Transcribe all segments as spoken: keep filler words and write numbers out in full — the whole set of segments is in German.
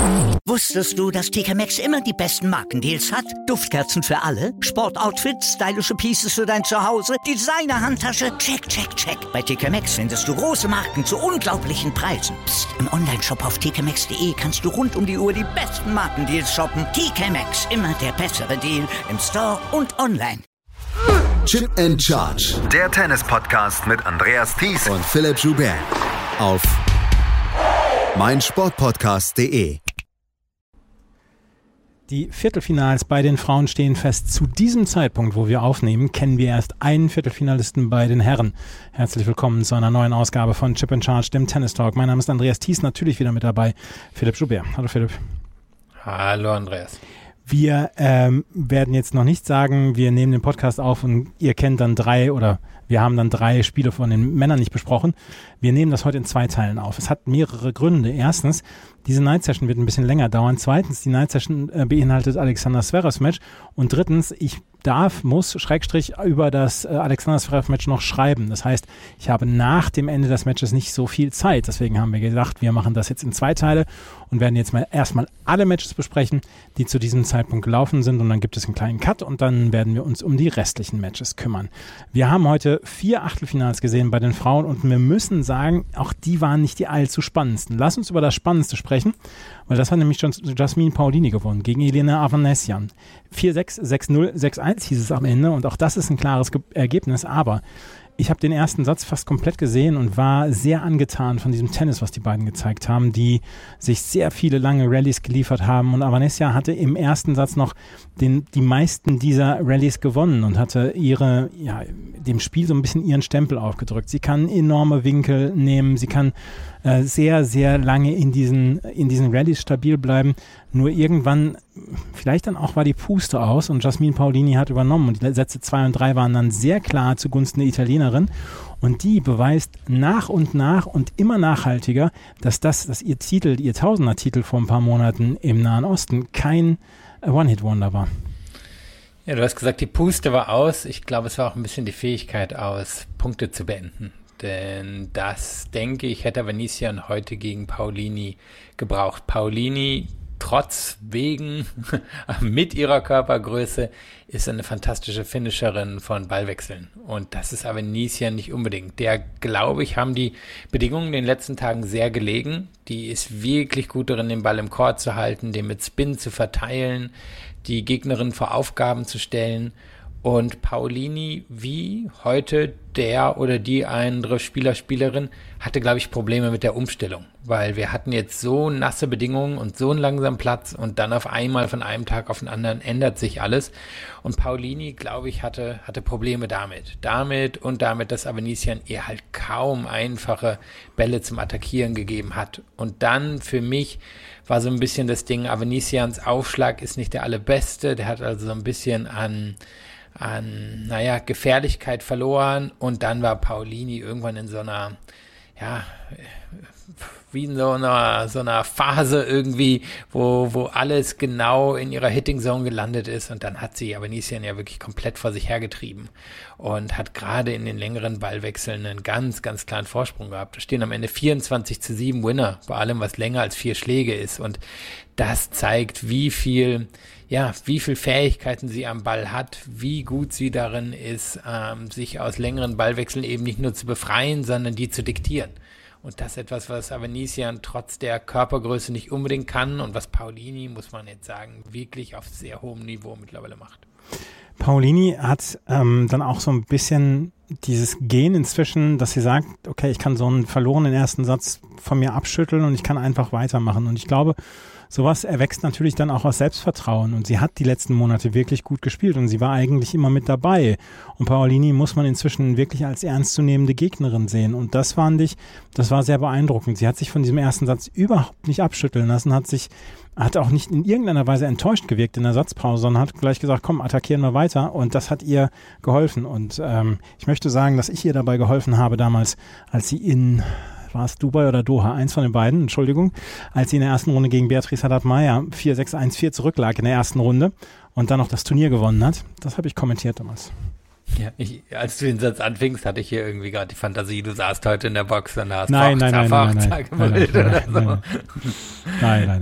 Wusstest du, dass T K Maxx immer die besten Markendeals hat? Duftkerzen für alle, Sportoutfits, stylische Pieces für dein Zuhause, Designer-Handtasche, check, check, check. Bei T K Maxx findest du große Marken zu unglaublichen Preisen. Psst. Im Onlineshop auf t k maxx punkt d e kannst du rund um die Uhr die besten Markendeals shoppen. T K Maxx, immer der bessere Deal im Store und online. Chip and Charge. Der Tennis-Podcast mit Andreas Thies und Philipp Joubert. Auf meinsportpodcast punkt de. Die Viertelfinals bei den Frauen stehen fest. Zu diesem Zeitpunkt, wo wir aufnehmen, kennen wir erst einen Viertelfinalisten bei den Herren. Herzlich willkommen zu einer neuen Ausgabe von Chip and Charge, dem Tennis Talk. Mein Name ist Andreas Thies, natürlich wieder mit dabei Philipp Joubert. Hallo Philipp. Hallo Andreas. Wir ähm, werden jetzt noch nicht sagen, wir nehmen den Podcast auf und ihr kennt dann drei oder wir haben dann drei Spiele von den Männern nicht besprochen. Wir nehmen das heute in zwei Teilen auf. Es hat mehrere Gründe. Erstens, diese Night Session wird ein bisschen länger dauern. Zweitens, die Night Session äh, beinhaltet Alexander Zverevs Match. Und drittens, ich darf, muss, Schrägstrich, über das äh, Alexander Zverev Match noch schreiben. Das heißt, ich habe nach dem Ende des Matches nicht so viel Zeit. Deswegen haben wir gedacht, wir machen das jetzt in zwei Teile und werden jetzt mal erstmal alle Matches besprechen, die zu diesem Zeitpunkt gelaufen sind. Und dann gibt es einen kleinen Cut und dann werden wir uns um die restlichen Matches kümmern. Wir haben heute vier Achtelfinals gesehen bei den Frauen und wir müssen sagen, auch die waren nicht die allzu spannendsten. Lass uns über das Spannendste sprechen, weil das hat nämlich schon Jasmine Paolini gewonnen gegen Elena Avanesian. vier sechs, sechs null, sechs eins hieß es am Ende und auch das ist ein klares Ge- Ergebnis, aber ich habe den ersten Satz fast komplett gesehen und war sehr angetan von diesem Tennis, was die beiden gezeigt haben, die sich sehr viele lange Rallyes geliefert haben und Avanessia hatte im ersten Satz noch den, die meisten dieser Rallyes gewonnen und hatte ihre, ja, dem Spiel so ein bisschen ihren Stempel aufgedrückt. Sie kann enorme Winkel nehmen, sie kann äh, sehr, sehr lange in diesen, in diesen Rallyes stabil bleiben. Nur irgendwann, vielleicht dann auch war die Puste aus und Jasmine Paolini hat übernommen und die Sätze zwei und drei waren dann sehr klar zugunsten der Italienerin und die beweist nach und nach und immer nachhaltiger, dass das, dass ihr Titel, ihr Tausender-Titel vor ein paar Monaten im Nahen Osten kein One-Hit-Wonder war. Ja, du hast gesagt, die Puste war aus. Ich glaube, es war auch ein bisschen die Fähigkeit aus, Punkte zu beenden. Denn das, denke ich, hätte Avanesian heute gegen Paolini gebraucht. Paolini, trotz, wegen, mit ihrer Körpergröße, ist eine fantastische Finisherin von Ballwechseln. Und das ist Avanesian nicht unbedingt. Der, glaube ich, haben die Bedingungen in den letzten Tagen sehr gelegen. Die ist wirklich gut darin, den Ball im Court zu halten, den mit Spin zu verteilen, die Gegnerin vor Aufgaben zu stellen. Und Paolini, wie heute der oder die andere Spieler, Spielerin, hatte, glaube ich, Probleme mit der Umstellung. Weil wir hatten jetzt so nasse Bedingungen und so einen langsamen Platz und dann auf einmal von einem Tag auf den anderen ändert sich alles. Und Paolini, glaube ich, hatte, hatte Probleme damit. Damit und damit, dass Avanesian ihr halt kaum einfache Bälle zum Attackieren gegeben hat. Und dann für mich war so ein bisschen das Ding, Avanesians Aufschlag ist nicht der allerbeste. Der hat also so ein bisschen an... an, naja, Gefährlichkeit verloren und dann war Paolini irgendwann in so einer, ja, wie in so einer, so einer Phase irgendwie, wo, wo alles genau in ihrer Hitting-Zone gelandet ist und dann hat sie Avanesian ja wirklich komplett vor sich hergetrieben und hat gerade in den längeren Ballwechseln einen ganz, ganz klaren Vorsprung gehabt. Da stehen am Ende vierundzwanzig zu sieben Winner, bei allem, was länger als vier Schläge ist und das zeigt, wie viel, ja, wie viel Fähigkeiten sie am Ball hat, wie gut sie darin ist, ähm, sich aus längeren Ballwechseln eben nicht nur zu befreien, sondern die zu diktieren. Und das ist etwas, was Avanesian trotz der Körpergröße nicht unbedingt kann und was Paolini, muss man jetzt sagen, wirklich auf sehr hohem Niveau mittlerweile macht. Paolini hat ähm, dann auch so ein bisschen dieses Gen inzwischen, dass sie sagt, okay, ich kann so einen verlorenen ersten Satz von mir abschütteln und ich kann einfach weitermachen. Und ich glaube, sowas erwächst natürlich dann auch aus Selbstvertrauen und sie hat die letzten Monate wirklich gut gespielt und sie war eigentlich immer mit dabei und Paolini muss man inzwischen wirklich als ernstzunehmende Gegnerin sehen und das fand ich, das war sehr beeindruckend. Sie hat sich von diesem ersten Satz überhaupt nicht abschütteln lassen, hat sich, hat auch nicht in irgendeiner Weise enttäuscht gewirkt in der Satzpause, sondern hat gleich gesagt, komm, attackieren wir weiter und das hat ihr geholfen und ähm, ich möchte sagen, dass ich ihr dabei geholfen habe damals, als sie in war es Dubai oder Doha, eins von den beiden, Entschuldigung, als sie in der ersten Runde gegen Beatrice Haddad-Maia vier sechs eins vier zurücklag in der ersten Runde und dann noch das Turnier gewonnen hat. Das habe ich kommentiert damals. Ja, ich, als du den Satz anfingst, hatte ich hier irgendwie gerade die Fantasie, du saßt heute in der Box und hast nein, nein, nein, nein, nein, nein, nein, nein, nein, nein, nein, nein, nein.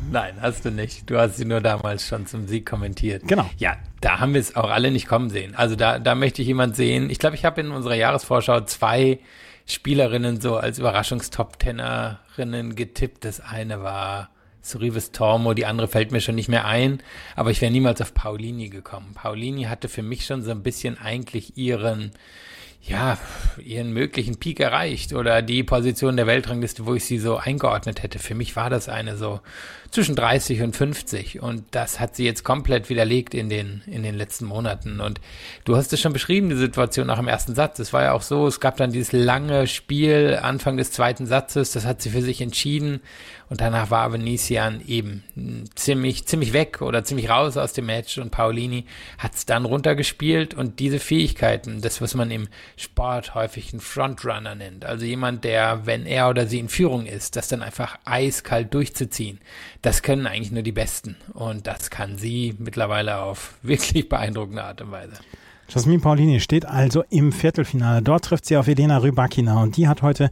Nein, hast du nicht. Du hast sie nur damals schon zum Sieg kommentiert. Genau. Ja, da haben wir es auch alle nicht kommen sehen. Also da, da möchte ich jemand sehen. Ich glaube, ich habe in unserer Jahresvorschau zwei Spielerinnen so als Überraschungstop-Tennerinnen getippt. Das eine war Sorribes Tormo, die andere fällt mir schon nicht mehr ein. Aber ich wäre niemals auf Paolini gekommen. Paolini hatte für mich schon so ein bisschen eigentlich ihren... ja, ihren möglichen Peak erreicht oder die Position der Weltrangliste, wo ich sie so eingeordnet hätte. Für mich war das eine so zwischen dreißig und fünfzig und das hat sie jetzt komplett widerlegt in den in den letzten Monaten und du hast es schon beschrieben, die Situation nach dem ersten Satz. Es war ja auch so, es gab dann dieses lange Spiel Anfang des zweiten Satzes, das hat sie für sich entschieden und danach war Avenisian eben ziemlich ziemlich weg oder ziemlich raus aus dem Match und Paolini hat es dann runtergespielt und diese Fähigkeiten, das was man im Sport häufig einen Frontrunner nennt, also jemand, der, wenn er oder sie in Führung ist, das dann einfach eiskalt durchzuziehen, das können eigentlich nur die Besten und das kann sie mittlerweile auf wirklich beeindruckende Art und Weise. Jasmine Paolini steht also im Viertelfinale. Dort trifft sie auf Elena Rybakina und die hat heute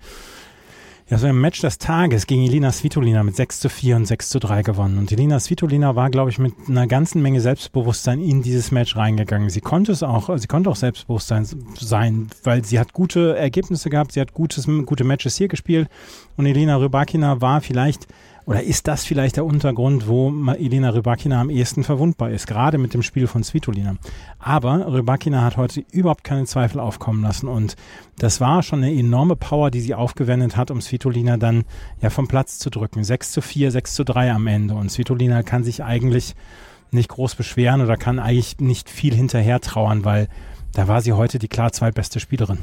ja so im Match des Tages gegen Elina Svitolina mit sechs zu vier und sechs zu drei gewonnen. Und Elina Svitolina war, glaube ich, mit einer ganzen Menge Selbstbewusstsein in dieses Match reingegangen. Sie konnte es auch, sie konnte auch Selbstbewusstsein sein, weil sie hat gute Ergebnisse gehabt, sie hat gutes, gute Matches hier gespielt und Elena Rybakina war vielleicht oder ist das vielleicht der Untergrund, wo Elena Rybakina am ehesten verwundbar ist, gerade mit dem Spiel von Svitolina. Aber Rybakina hat heute überhaupt keine Zweifel aufkommen lassen und das war schon eine enorme Power, die sie aufgewendet hat, um Svitolina dann ja vom Platz zu drücken. sechs zu vier, sechs zu drei am Ende und Svitolina kann sich eigentlich nicht groß beschweren oder kann eigentlich nicht viel hinterher trauern, weil da war sie heute die klar zweitbeste Spielerin.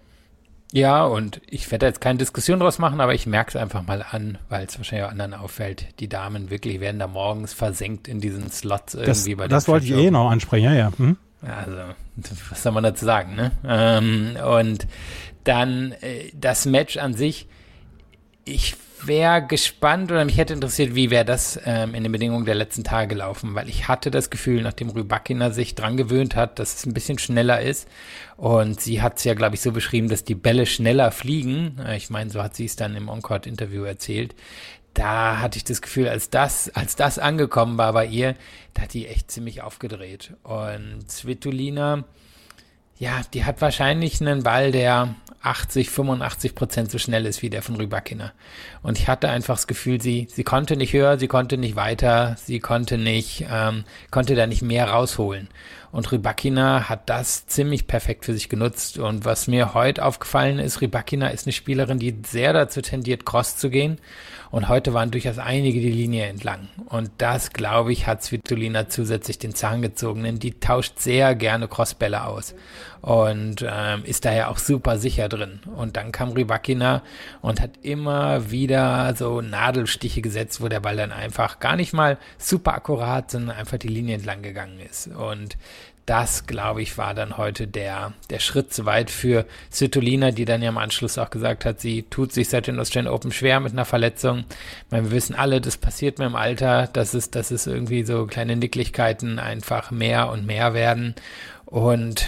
Ja, und ich werde jetzt keine Diskussion draus machen, aber ich merke es einfach mal an, weil es wahrscheinlich auch anderen auffällt. Die Damen wirklich werden da morgens versenkt in diesen Slots irgendwie das, bei den Das wollte ich eh noch ansprechen, ja, ja. Hm? Also, was soll man dazu sagen, ne? Ähm, und dann äh, das Match an sich, ich wäre gespannt oder mich hätte interessiert, wie wäre das ähm, in den Bedingungen der letzten Tage gelaufen, weil ich hatte das Gefühl, nachdem Rybakina sich dran gewöhnt hat, dass es ein bisschen schneller ist und sie hat es ja, glaube ich, so beschrieben, dass die Bälle schneller fliegen, ich meine, so hat sie es dann im On-Court-Interview erzählt, da hatte ich das Gefühl, als das, als das angekommen war bei ihr, da hat die echt ziemlich aufgedreht und Svitolina, ja, die hat wahrscheinlich einen Ball, der achtzig, fünfundachtzig Prozent so schnell ist wie der von Rybakina. Und ich hatte einfach das Gefühl, sie, sie konnte nicht höher, sie konnte nicht weiter, sie konnte nicht, ähm, konnte da nicht mehr rausholen. Und Rybakina hat das ziemlich perfekt für sich genutzt. Und was mir heute aufgefallen ist, Rybakina ist eine Spielerin, die sehr dazu tendiert, Cross zu gehen. Und heute waren durchaus einige die Linie entlang. Und das, glaube ich, hat Svitolina zusätzlich den Zahn gezogen, denn die tauscht sehr gerne Crossbälle aus und ähm, ist daher auch super sicher drin. Und dann kam Rybakina und hat immer wieder so Nadelstiche gesetzt, wo der Ball dann einfach gar nicht mal super akkurat, sondern einfach die Linie entlang gegangen ist. Und das, glaube ich, war dann heute der der Schritt zu weit für Svitolina, die dann ja im Anschluss auch gesagt hat, sie tut sich seit den Australian Open schwer mit einer Verletzung. Ich meine, wir wissen alle, das passiert mir im Alter, dass es, dass es irgendwie so kleine Nicklichkeiten einfach mehr und mehr werden. Und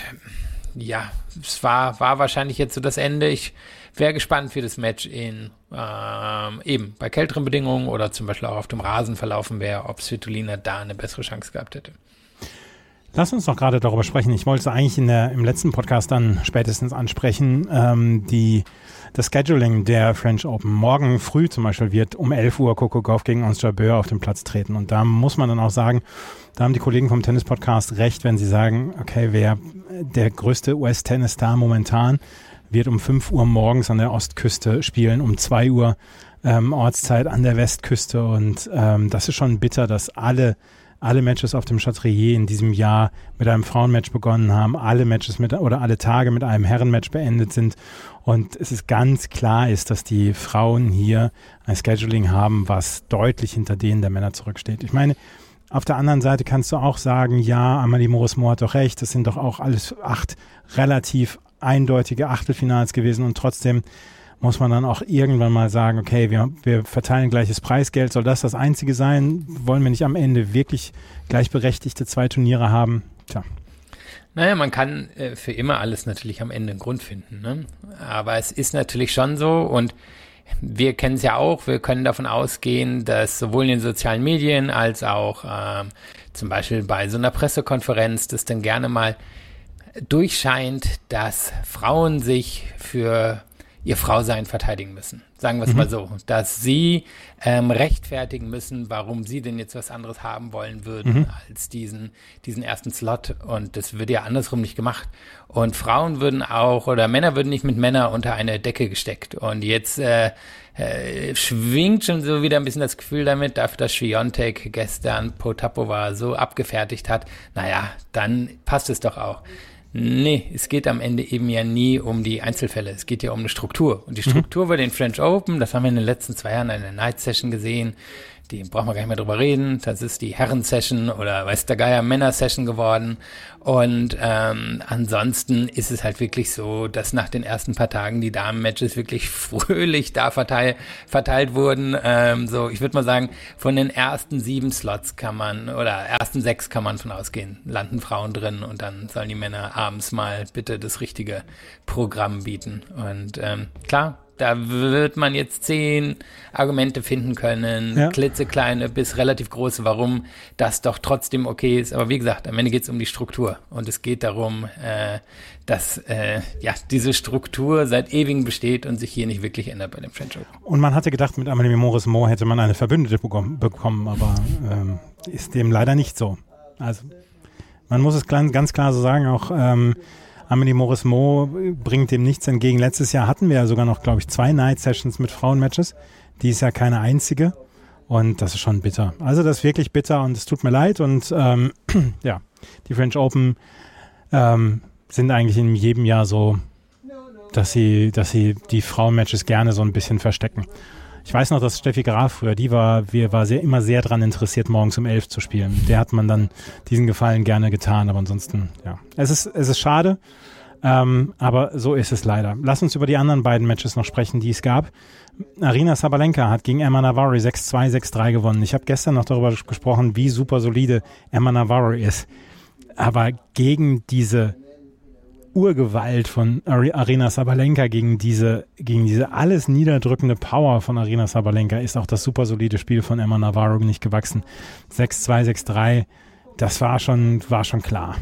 ja, es war, war wahrscheinlich jetzt so das Ende. Ich wäre gespannt, wie das Match in ähm, eben bei kälteren Bedingungen oder zum Beispiel auch auf dem Rasen verlaufen wäre, ob Svitolina da eine bessere Chance gehabt hätte. Lass uns doch gerade darüber sprechen. Ich wollte es eigentlich in der, im letzten Podcast dann spätestens ansprechen. Ähm, die, das Scheduling der French Open. Morgen früh zum Beispiel wird um elf Uhr Coco Gauff gegen Ons Jabeur auf den Platz treten. Und da muss man dann auch sagen, da haben die Kollegen vom Tennis-Podcast recht, wenn sie sagen, okay, wer der größte U S-Tennis-Star momentan wird um fünf Uhr morgens an der Ostküste spielen, um zwei Uhr ähm, Ortszeit an der Westküste. Und ähm, das ist schon bitter, dass alle alle Matches auf dem Chatrier in diesem Jahr mit einem Frauenmatch begonnen haben, alle Matches mit oder alle Tage mit einem Herrenmatch beendet sind und es ist ganz klar ist, dass die Frauen hier ein Scheduling haben, was deutlich hinter denen der Männer zurücksteht. Ich meine, auf der anderen Seite kannst du auch sagen, ja, Amalie Mauresmo hat doch recht, das sind doch auch alles acht relativ eindeutige Achtelfinals gewesen und trotzdem muss man dann auch irgendwann mal sagen, okay, wir, wir verteilen gleiches Preisgeld. Soll das das Einzige sein? Wollen wir nicht am Ende wirklich gleichberechtigte zwei Turniere haben? Tja. Naja, man kann äh, für immer alles natürlich am Ende einen Grund finden, ne? Aber es ist natürlich schon so und wir kennen es ja auch, wir können davon ausgehen, dass sowohl in den sozialen Medien als auch ähm, zum Beispiel bei so einer Pressekonferenz das dann gerne mal durchscheint, dass Frauen sich für ihr Frausein verteidigen müssen. Sagen wir es mhm. mal so, dass sie ähm, rechtfertigen müssen, warum sie denn jetzt was anderes haben wollen würden mhm. als diesen, diesen ersten Slot. Und das wird ja andersrum nicht gemacht. Und Frauen würden auch, oder Männer würden nicht mit Männern unter eine Decke gesteckt. Und jetzt äh, äh, schwingt schon so wieder ein bisschen das Gefühl damit, dafür, dass Swiatek gestern Potapova so abgefertigt hat. Naja, dann passt es doch auch. Nee, es geht am Ende eben ja nie um die Einzelfälle. Es geht ja um eine Struktur. Und die Struktur mhm. bei den French Open, das haben wir in den letzten zwei Jahren in der Night Session gesehen. Die brauchen wir gar nicht mehr drüber reden. Das ist die Herren-Session oder weiß der Geier Männer-Session geworden. Und ähm, ansonsten ist es halt wirklich so, dass nach den ersten paar Tagen die Damen-Matches wirklich fröhlich da verteil, verteilt wurden. Ähm, so, ich würde mal sagen, von den ersten sieben Slots kann man, oder ersten sechs kann man von ausgehen, landen Frauen drin und dann sollen die Männer abends mal bitte das richtige Programm bieten. Und ähm, klar, da wird man jetzt zehn Argumente finden können, ja. klitzekleine bis relativ große, warum das doch trotzdem okay ist. Aber wie gesagt, am Ende geht es um die Struktur. Und es geht darum, äh, dass äh, ja diese Struktur seit ewigem besteht und sich hier nicht wirklich ändert bei dem French Open. Und man hatte gedacht, mit Amelie Mauresmo hätte man eine Verbündete bekommen, aber ähm, ist dem leider nicht so. Also man muss es ganz klar so sagen, auch ähm, Amelie Mauresmo bringt dem nichts entgegen. Letztes Jahr hatten wir ja sogar noch, glaube ich, zwei Night-Sessions mit Frauenmatches. Die ist ja keine einzige. Und das ist schon bitter. Also das ist wirklich bitter und es tut mir leid. Und ähm, ja, die French Open ähm, sind eigentlich in jedem Jahr so, dass sie, dass sie die Frauenmatches gerne so ein bisschen verstecken. Ich weiß noch, dass Steffi Graf früher, die war, wir war sehr, immer sehr daran interessiert, morgens um elf zu spielen. Der hat man dann diesen Gefallen gerne getan, aber ansonsten, ja. Es ist, es ist schade, ähm, aber so ist es leider. Lass uns über die anderen beiden Matches noch sprechen, die es gab. Aryna Sabalenka hat gegen Emma Navarro sechs zwei, sechs drei gewonnen. Ich habe gestern noch darüber gesprochen, wie super solide Emma Navarro ist. Aber gegen diese Urgewalt von Aryna Sabalenka, gegen diese, gegen diese alles niederdrückende Power von Aryna Sabalenka ist auch das super solide Spiel von Emma Navarro nicht gewachsen. sechs zwei, sechs drei, das war schon, war schon klar.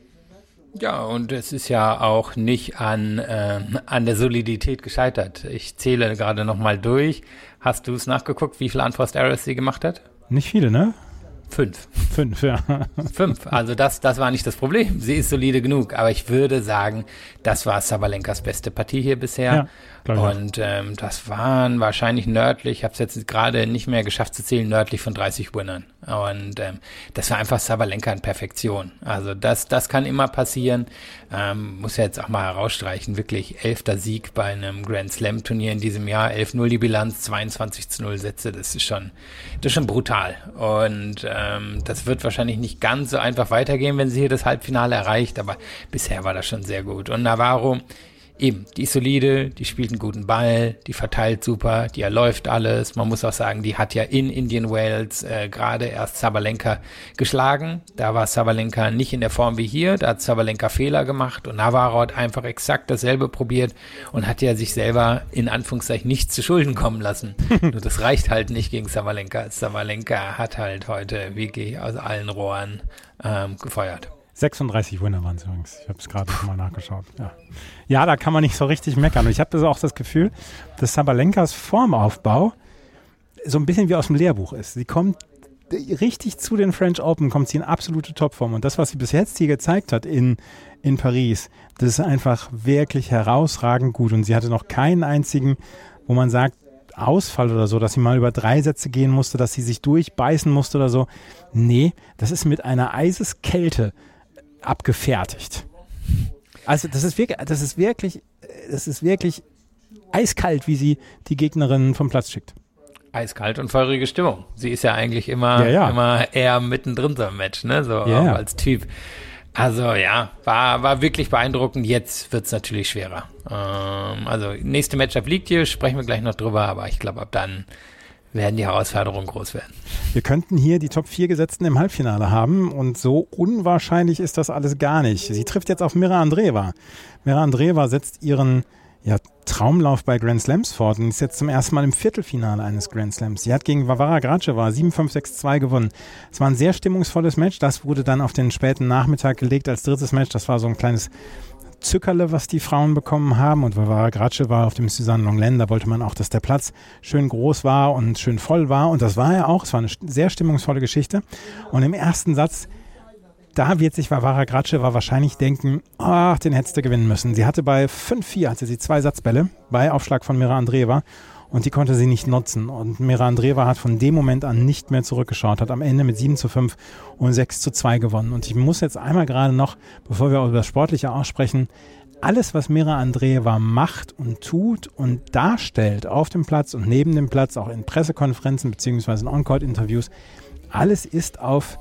Ja, und es ist ja auch nicht an, äh, an der Solidität gescheitert. Ich zähle gerade nochmal durch. Hast du es nachgeguckt, wie viele Unforced Errors sie gemacht hat? Nicht viele, ne? Fünf. Fünf, ja. Fünf. Also das, das war nicht das Problem. Sie ist solide genug. Aber ich würde sagen, das war Sabalenkas beste Partie hier bisher. Ja, und ähm, das waren wahrscheinlich nördlich, ich habe es jetzt gerade nicht mehr geschafft zu zählen, nördlich von dreißig Winnern. Und ähm, das war einfach Sabalenka in Perfektion. Also das, das kann immer passieren. Ähm, muss ja jetzt auch mal herausstreichen. Wirklich elfter Sieg bei einem Grand Slam Turnier in diesem Jahr. elf null die Bilanz, zweiundzwanzig zu null Sätze. Das ist schon, das ist schon brutal. Und ähm, das wird wahrscheinlich nicht ganz so einfach weitergehen, wenn sie hier das Halbfinale erreicht. Aber bisher war das schon sehr gut. Und Navarro, eben, die ist solide, die spielt einen guten Ball, die verteilt super, die erläuft alles. Man muss auch sagen, die hat ja in Indian Wells äh, gerade erst Sabalenka geschlagen. Da war Sabalenka nicht in der Form wie hier, da hat Sabalenka Fehler gemacht und Navarro hat einfach exakt dasselbe probiert und hat ja sich selber in Anführungszeichen nichts zu Schulden kommen lassen. Nur das reicht halt nicht gegen Sabalenka. Sabalenka hat halt heute wirklich aus allen Rohren ähm, gefeuert. sechsunddreißig Winner waren es übrigens. Ich habe es gerade mal nachgeschaut. Ja. ja, da kann man nicht so richtig meckern. Und ich habe auch das Gefühl, dass Sabalenkas Formaufbau so ein bisschen wie aus dem Lehrbuch ist. Sie kommt richtig zu den French Open, kommt sie in absolute Topform. Und das, was sie bis jetzt hier gezeigt hat in, in Paris, das ist einfach wirklich herausragend gut. Und sie hatte noch keinen einzigen, wo man sagt, Ausfall oder so, dass sie mal über drei Sätze gehen musste, dass sie sich durchbeißen musste oder so. Nee, das ist mit einer Eiseskälte abgefertigt. Also das ist wirklich, das ist wirklich, das ist wirklich eiskalt, wie sie die Gegnerin vom Platz schickt. Eiskalt und feurige Stimmung. Sie ist ja eigentlich immer, ja, ja. immer eher mittendrin so im Match, ne? So ja, ja. als Typ. Also ja, war, war wirklich beeindruckend. Jetzt wird's natürlich schwerer. Ähm, also nächste Matchup liegt hier, sprechen wir gleich noch drüber, aber ich glaube, ab dann werden die Herausforderungen groß werden. Wir könnten hier die Top vier Gesetzten im Halbfinale haben und so unwahrscheinlich ist das alles gar nicht. Sie trifft jetzt auf Mira Andreeva. Mira Andreeva setzt ihren, ja, Traumlauf bei Grand Slams fort und ist jetzt zum ersten Mal im Viertelfinale eines Grand Slams. Sie hat gegen Varvara Gracheva sieben fünf, sechs zwei gewonnen. Es war ein sehr stimmungsvolles Match. Das wurde dann auf den späten Nachmittag gelegt als drittes Match. Das war so ein kleines Zückerle, was die Frauen bekommen haben. Und Varvara Gracheva auf dem Suzanne Lenglen, da wollte man auch, dass der Platz schön groß war und schön voll war. Und das war ja auch. Es war eine sehr stimmungsvolle Geschichte. Und im ersten Satz, da wird sich Varvara Gracheva wahrscheinlich denken, ach, den hättest du gewinnen müssen. Sie hatte bei fünf vier, hatte sie zwei Satzbälle bei Aufschlag von Mira Andreeva und die konnte sie nicht nutzen. Und Mira Andreeva hat von dem Moment an nicht mehr zurückgeschaut, hat am Ende mit sieben zu fünf und sechs zu zwei gewonnen. Und ich muss jetzt einmal gerade noch, bevor wir über das Sportliche aussprechen, alles, was Mira Andreeva macht und tut und darstellt auf dem Platz und neben dem Platz, auch in Pressekonferenzen beziehungsweise in On-Court-Interviews, alles ist auf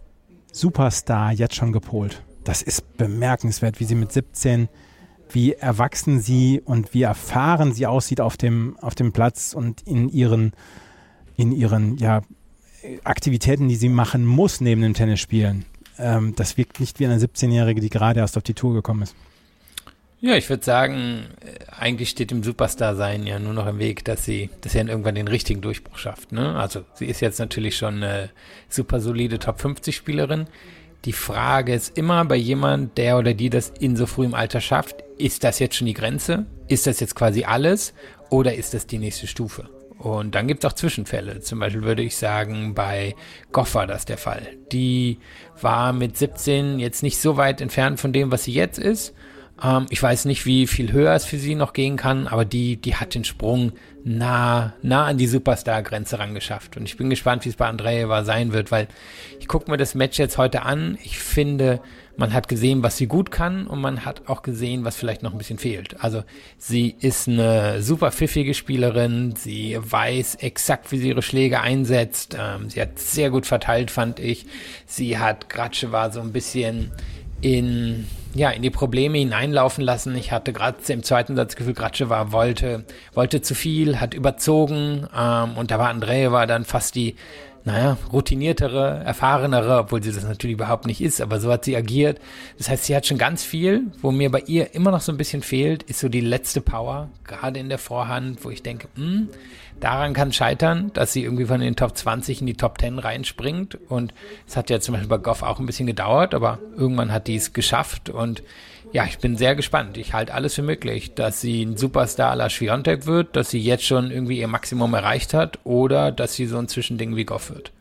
Superstar jetzt schon gepolt. Das ist bemerkenswert, wie sie mit siebzehn, wie erwachsen sie und wie erfahren sie aussieht auf dem, auf dem Platz und in ihren, in ihren ja, Aktivitäten, die sie machen muss neben dem Tennisspielen. Ähm, das wirkt nicht wie eine siebzehnjährige, die gerade erst auf die Tour gekommen ist. Ja, ich würde sagen, eigentlich steht dem Superstar-Sein ja nur noch im Weg, dass sie, dass sie dann irgendwann den richtigen Durchbruch schafft. Ne? Also sie ist jetzt natürlich schon eine super solide Top fünfzig Spielerin. Die Frage ist immer bei jemand, der oder die das in so frühem Alter schafft, ist das jetzt schon die Grenze? Ist das jetzt quasi alles? Oder ist das die nächste Stufe? Und dann gibt es auch Zwischenfälle. Zum Beispiel würde ich sagen, bei Gauff war das der Fall. Die war mit siebzehn jetzt nicht so weit entfernt von dem, was sie jetzt ist. Ähm, ich weiß nicht, wie viel höher es für sie noch gehen kann, aber die, die hat den Sprung nah, nah an die Superstar-Grenze rangeschafft. Und ich bin gespannt, wie es bei Andreeva sein wird, weil ich gucke mir das Match jetzt heute an. Ich finde, man hat gesehen, was sie gut kann und man hat auch gesehen, was vielleicht noch ein bisschen fehlt. Also sie ist eine super pfiffige Spielerin, sie weiß exakt, wie sie ihre Schläge einsetzt. Ähm, sie hat sehr gut verteilt, fand ich. Sie hat Gracheva so ein bisschen in, ja, in die Probleme hineinlaufen lassen. Ich hatte gerade im zweiten Satz das Gefühl, Gracheva wollte, wollte zu viel, hat überzogen, ähm, und da war Andreeva dann fast die, naja, routiniertere, erfahrenere, obwohl sie das natürlich überhaupt nicht ist, aber so hat sie agiert. Das heißt, sie hat schon ganz viel. Wo mir bei ihr immer noch so ein bisschen fehlt, ist so die letzte Power, gerade in der Vorhand, wo ich denke, mh, daran kann scheitern, dass sie irgendwie von den Top zwanzig in die Top zehn reinspringt. Und es hat ja zum Beispiel bei Gauff auch ein bisschen gedauert, aber irgendwann hat die es geschafft. Und ja, ich bin sehr gespannt. Ich halte alles für möglich, dass sie ein Superstar à la Swiatek wird, dass sie jetzt schon irgendwie ihr Maximum erreicht hat oder dass sie so ein Zwischending wie Gauff wird.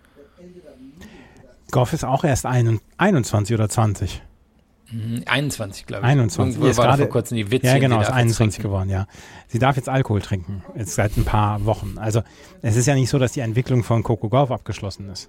Gauff ist auch erst einundzwanzig oder zwanzig. einundzwanzig, glaube ich. einundzwanzig. Irgendwo war da vor kurzem die Witze. Ja, genau, ist einundzwanzig geworden, ja. Sie darf jetzt Alkohol trinken, jetzt seit ein paar Wochen. Also es ist ja nicht so, dass die Entwicklung von Coco Gauff abgeschlossen ist.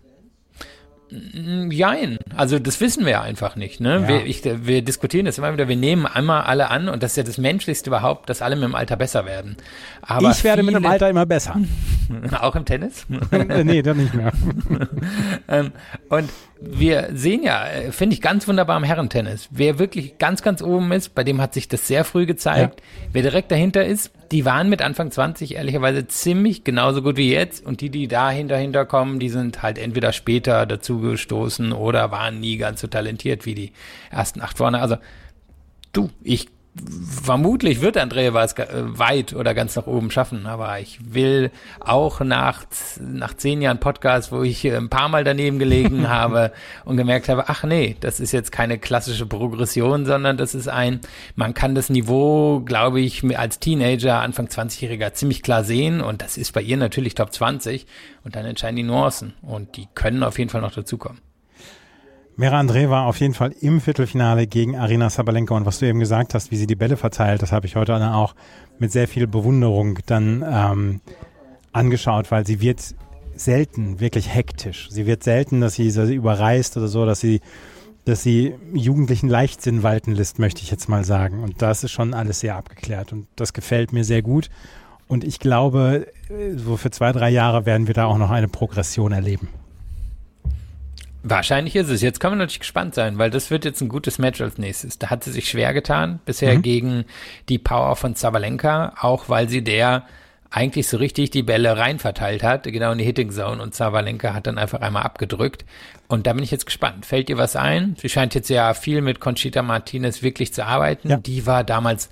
Jein, also das wissen wir ja einfach nicht. Ne? Ja. Wir, ich, wir diskutieren das immer wieder, wir nehmen einmal alle an und das ist ja das Menschlichste überhaupt, dass alle mit dem Alter besser werden. Aber ich werde viele, mit dem Alter immer besser. Auch im Tennis? Nee, dann nicht mehr. ähm, und wir sehen ja, finde ich ganz wunderbar im Herrentennis, wer wirklich ganz, ganz oben ist, bei dem hat sich das sehr früh gezeigt. Ja. Wer direkt dahinter ist, die waren mit Anfang zwanzig ehrlicherweise ziemlich genauso gut wie jetzt und die, die dahinter dahinter kommen, die sind halt entweder später dazu gestoßen oder waren nie ganz so talentiert wie die ersten acht vorne. Also du, ich vermutlich wird Andreeva es weit oder ganz nach oben schaffen, aber ich will auch nach, nach zehn Jahren Podcast, wo ich ein paar Mal daneben gelegen habe und gemerkt habe, ach nee, das ist jetzt keine klassische Progression, sondern das ist ein, man kann das Niveau, glaube ich, als Teenager, Anfang zwanzigjähriger ziemlich klar sehen und das ist bei ihr natürlich Top zwanzig und dann entscheiden die Nuancen und die können auf jeden Fall noch dazukommen. Mira Andreeva war auf jeden Fall im Viertelfinale gegen Aryna Sabalenka und was du eben gesagt hast, wie sie die Bälle verteilt, das habe ich heute dann auch mit sehr viel Bewunderung dann ähm, angeschaut, weil sie wird selten wirklich hektisch. Sie wird selten, dass sie, dass sie überreißt oder so, dass sie, dass sie jugendlichen Leichtsinn walten lässt, möchte ich jetzt mal sagen. Und das ist schon alles sehr abgeklärt und das gefällt mir sehr gut. Und ich glaube, so für zwei, drei Jahre werden wir da auch noch eine Progression erleben. Wahrscheinlich ist es. Jetzt kann man natürlich gespannt sein, weil das wird jetzt ein gutes Match als nächstes. Da hat sie sich schwer getan, bisher mhm. gegen die Power von Sabalenka, auch weil sie der eigentlich so richtig die Bälle rein verteilt hat, genau in die Hitting Zone und Sabalenka hat dann einfach einmal abgedrückt. Und da bin ich jetzt gespannt. Fällt ihr was ein? Sie scheint jetzt ja viel mit Conchita Martinez wirklich zu arbeiten. Ja. Die war damals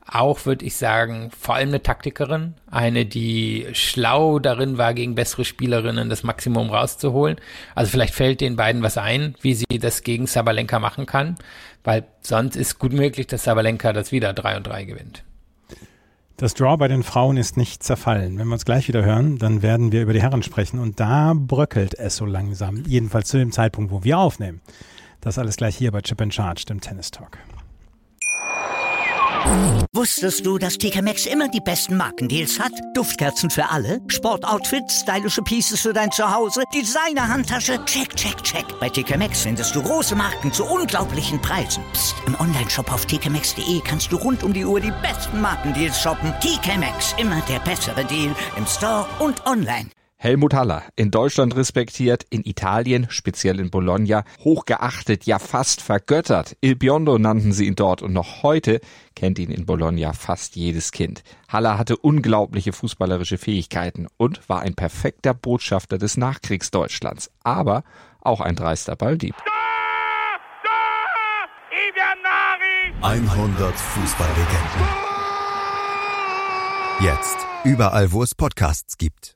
auch, würde ich sagen, vor allem eine Taktikerin, eine, die schlau darin war, gegen bessere Spielerinnen das Maximum rauszuholen. Also vielleicht fällt den beiden was ein, wie sie das gegen Sabalenka machen kann, weil sonst ist gut möglich, dass Sabalenka das wieder drei und drei gewinnt. Das Draw bei den Frauen ist nicht zerfallen. Wenn wir uns gleich wieder hören, dann werden wir über die Herren sprechen und da bröckelt es so langsam, jedenfalls zu dem Zeitpunkt, wo wir aufnehmen. Das alles gleich hier bei Chip and Charge, dem Tennis Talk. Wusstest du, dass T K Maxx immer die besten Markendeals hat? Duftkerzen für alle, Sportoutfits, stylische Pieces für dein Zuhause, Designer-Handtasche, check, check, check. Bei T K Maxx findest du große Marken zu unglaublichen Preisen. Psst. Im Onlineshop auf t k maxx punkt d e kannst du rund um die Uhr die besten Markendeals shoppen. T K Maxx, immer der bessere Deal im Store und online. Helmut Haller, in Deutschland respektiert, in Italien, speziell in Bologna, hochgeachtet, ja fast vergöttert. Il Biondo nannten sie ihn dort und noch heute kennt ihn in Bologna fast jedes Kind. Haller hatte unglaubliche fußballerische Fähigkeiten und war ein perfekter Botschafter des Nachkriegsdeutschlands, aber auch ein dreister Balldieb. hundert Fußballlegenden. Jetzt überall, wo es Podcasts gibt.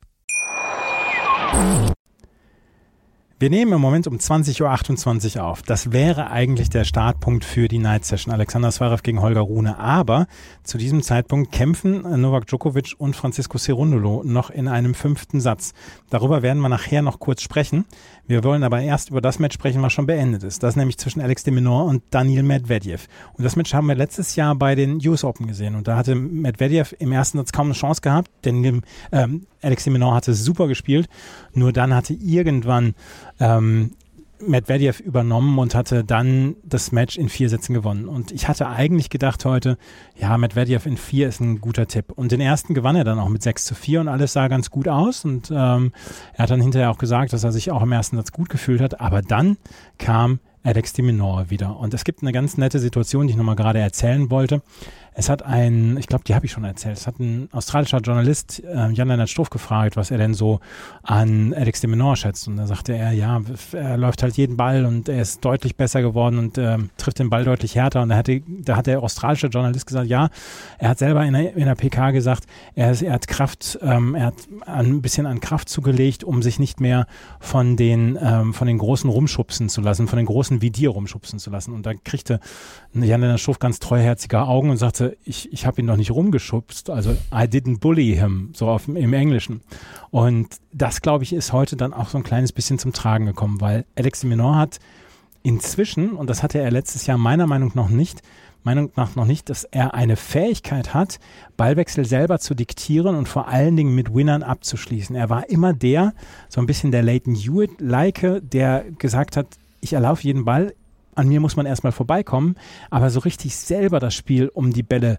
Wir nehmen im Moment um zwanzig Uhr achtundzwanzig auf. Das wäre eigentlich der Startpunkt für die Night Session. Alexander Zverev gegen Holger Rune. Aber zu diesem Zeitpunkt kämpfen Novak Djokovic und Francisco Cerundolo noch in einem fünften Satz. Darüber werden wir nachher noch kurz sprechen. Wir wollen aber erst über das Match sprechen, was schon beendet ist. Das ist nämlich zwischen Alex de Minaur und Daniil Medvedev. Und das Match haben wir letztes Jahr bei den U S Open gesehen. Und da hatte Medvedev im ersten Satz kaum eine Chance gehabt, denn ähm, Alex de Minaur hatte super gespielt. Nur dann hatte irgendwann ähm, Medvedev übernommen und hatte dann das Match in vier Sätzen gewonnen. Und ich hatte eigentlich gedacht heute, ja, Medvedev in vier ist ein guter Tipp. Und den ersten gewann er dann auch mit sechs zu vier und alles sah ganz gut aus. Und ähm, er hat dann hinterher auch gesagt, dass er sich auch im ersten Satz gut gefühlt hat. Aber dann kam Alex de Minaur wieder. Und es gibt eine ganz nette Situation, die ich nochmal gerade erzählen wollte. Es hat ein, ich glaube, die habe ich schon erzählt, es hat ein australischer Journalist, äh, Jan-Lennart Struff, gefragt, was er denn so an Alex de Minaur schätzt. Und da sagte er, ja, er läuft halt jeden Ball und er ist deutlich besser geworden und äh, trifft den Ball deutlich härter. Und da, hatte, da hat der australische Journalist gesagt, ja, er hat selber in der, in der P K gesagt, er, ist, er hat Kraft, ähm, er hat ein bisschen an Kraft zugelegt, um sich nicht mehr von den, ähm, von den Großen rumschubsen zu lassen, von den Großen wie dir rumschubsen zu lassen. Und da kriegte Jan-Lennart Struff ganz treuherzige Augen und sagte, ich, ich habe ihn doch nicht rumgeschubst, also I didn't bully him, so auf, im Englischen. Und das, glaube ich, ist heute dann auch so ein kleines bisschen zum Tragen gekommen, weil Alex de Minaur hat inzwischen, und das hatte er letztes Jahr meiner Meinung nach nicht, Meinung nach noch nicht, dass er eine Fähigkeit hat, Ballwechsel selber zu diktieren und vor allen Dingen mit Winnern abzuschließen. Er war immer der, so ein bisschen der Lleyton Hewitt-like, der gesagt hat, ich erlaufe jeden Ball, an mir muss man erstmal vorbeikommen, aber so richtig selber das Spiel um die Bälle,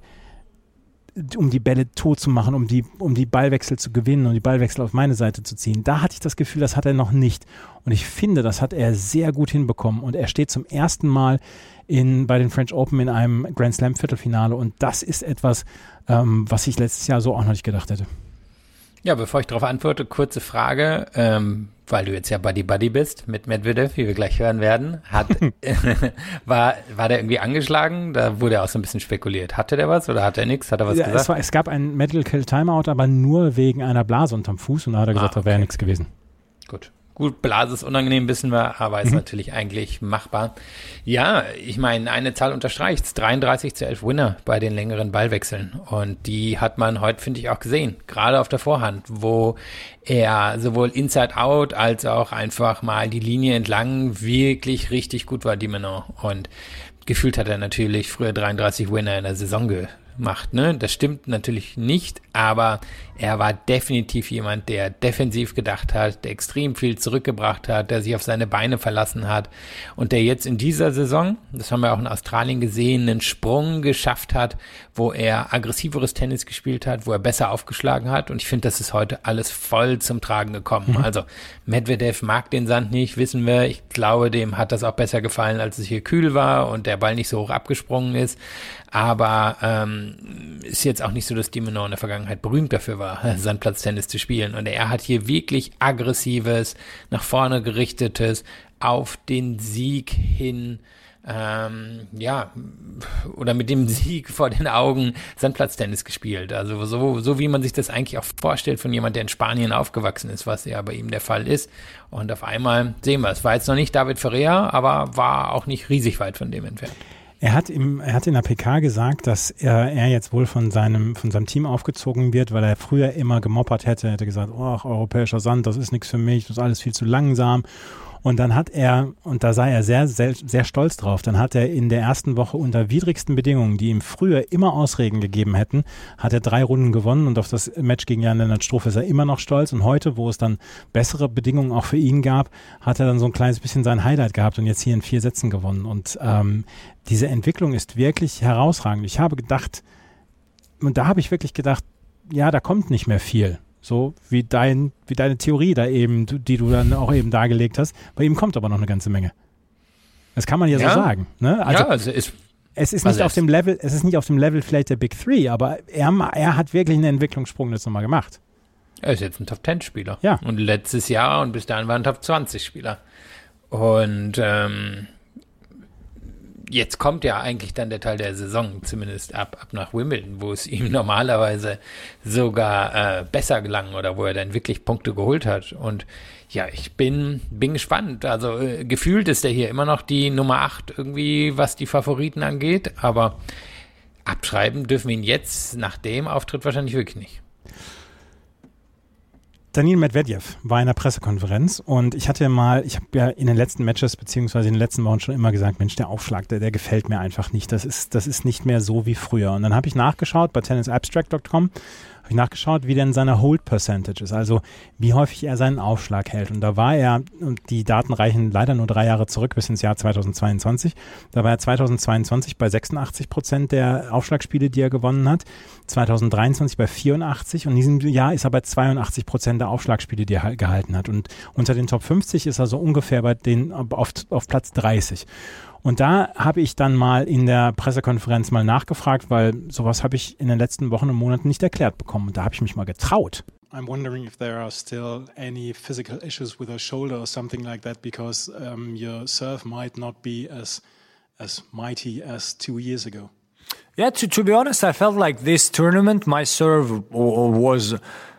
um die Bälle tot zu machen, um die, um die Ballwechsel zu gewinnen und die Ballwechsel auf meine Seite zu ziehen. Da hatte ich das Gefühl, das hat er noch nicht. Und ich finde, das hat er sehr gut hinbekommen. Und er steht zum ersten Mal in, bei den French Open in einem Grand Slam Viertelfinale. Und das ist etwas, ähm, was ich letztes Jahr so auch noch nicht gedacht hätte. Ja, bevor ich darauf antworte, kurze Frage, ähm, weil du jetzt ja Buddy-Buddy bist mit Medvedev, wie wir gleich hören werden. Hat war war der irgendwie angeschlagen? Da wurde ja auch so ein bisschen spekuliert. Hatte der was oder hat er nichts? Hat er was ja, gesagt? Es, war, es gab ein Medical Timeout, aber nur wegen einer Blase unterm Fuß und da hat er gesagt, ah, okay. Da wäre nichts gewesen. Gut. Gut, Blase ist unangenehm, wissen wir, aber ist mhm. natürlich eigentlich machbar. Ja, ich meine, eine Zahl unterstreicht's. dreiunddreißig zu elf Winner bei den längeren Ballwechseln. Und die hat man heute, finde ich, auch gesehen. Gerade auf der Vorhand, wo er sowohl Inside-Out als auch einfach mal die Linie entlang wirklich richtig gut war, de Minaur. Und gefühlt hat er natürlich früher dreiunddreißig Winner in der Saison gemacht, ne? Das stimmt natürlich nicht, aber er war definitiv jemand, der defensiv gedacht hat, der extrem viel zurückgebracht hat, der sich auf seine Beine verlassen hat und der jetzt in dieser Saison, das haben wir auch in Australien gesehen, einen Sprung geschafft hat, wo er aggressiveres Tennis gespielt hat, wo er besser aufgeschlagen hat und ich finde, das ist heute alles voll zum Tragen gekommen. Mhm. Also Medvedev mag den Sand nicht, wissen wir. Ich glaube, dem hat das auch besser gefallen, als es hier kühl war und der Ball nicht so hoch abgesprungen ist. Aber ähm, ist jetzt auch nicht so, dass de Minaur in der Vergangenheit berühmt dafür war, Sandplatztennis zu spielen. Und er hat hier wirklich aggressives, nach vorne gerichtetes, auf den Sieg hin ähm, ja, oder mit dem Sieg vor den Augen Sandplatztennis gespielt. Also so, so wie man sich das eigentlich auch vorstellt von jemand, der in Spanien aufgewachsen ist, was ja bei ihm der Fall ist. Und auf einmal sehen wir es. War jetzt noch nicht David Ferrer, aber war auch nicht riesig weit von dem entfernt. Er hat im, er hat in der P K gesagt, dass er, er jetzt wohl von seinem, von seinem Team aufgezogen wird, weil er früher immer gemoppert hätte, hätte gesagt, oh, europäischer Sand, das ist nichts für mich, das ist alles viel zu langsam. Und dann hat er, und da sei er sehr, sehr, sehr stolz drauf, dann hat er in der ersten Woche unter widrigsten Bedingungen, die ihm früher immer Ausreden gegeben hätten, hat er drei Runden gewonnen und auf das Match gegen Jan-Lennart Struff ist er immer noch stolz. Und heute, wo es dann bessere Bedingungen auch für ihn gab, hat er dann so ein kleines bisschen sein Highlight gehabt und jetzt hier in vier Sätzen gewonnen. Und ähm, diese Entwicklung ist wirklich herausragend. Ich habe gedacht, und da habe ich wirklich gedacht, ja, da kommt nicht mehr viel. So wie dein, wie deine Theorie da eben, die du dann auch eben dargelegt hast. Bei ihm kommt aber noch eine ganze Menge. Das kann man ja, ja. so sagen. Ne? Also, ja, also ist, es ist nicht auf dem Level, es ist nicht auf dem Level vielleicht der Big Three, aber er, er hat wirklich einen Entwicklungssprung jetzt nochmal gemacht. Er ist jetzt ein Top Ten Spieler. Ja. Und letztes Jahr und bis dahin war er ein Top zwanzig Spieler. Und ähm, jetzt kommt ja eigentlich dann der Teil der Saison, zumindest ab, ab nach Wimbledon, wo es ihm normalerweise sogar äh, besser gelang oder wo er dann wirklich Punkte geholt hat. Und ja, ich bin, bin gespannt. Also äh, gefühlt ist er hier immer noch die Nummer acht irgendwie, was die Favoriten angeht. Aber abschreiben dürfen wir ihn jetzt nach dem Auftritt wahrscheinlich wirklich nicht. Daniil Medvedev war in der Pressekonferenz und ich hatte mal, ich habe ja in den letzten Matches beziehungsweise in den letzten Wochen schon immer gesagt, Mensch, der Aufschlag, der, der gefällt mir einfach nicht. Das ist, das ist nicht mehr so wie früher. Und dann habe ich nachgeschaut bei tennis abstract Punkt com, habe ich nachgeschaut, wie denn seine Hold Percentage ist, also wie häufig er seinen Aufschlag hält. Und da war er, und die Daten reichen leider nur drei Jahre zurück bis ins Jahr zweitausendzweiundzwanzig, da war er zweitausendzweiundzwanzig bei sechsundachtzig Prozent der Aufschlagspiele, die er gewonnen hat, zweitausenddreiundzwanzig bei vierundachtzig und in diesem Jahr ist er bei zweiundachtzig Prozent der Aufschlagspiele, die er gehalten hat. Und unter den Top fünfzig ist er so ungefähr bei den, auf, auf Platz dreißig. Und da habe ich dann mal in der Pressekonferenz mal nachgefragt, weil sowas habe ich in den letzten Wochen und Monaten nicht erklärt bekommen. Und da habe ich mich mal getraut. I'm wondering if there are still any physical issues with your shoulder or something like that, because um, your serve might not be as as mighty as two years ago. Yeah, to, to be honest, I felt like this tournament, my serve was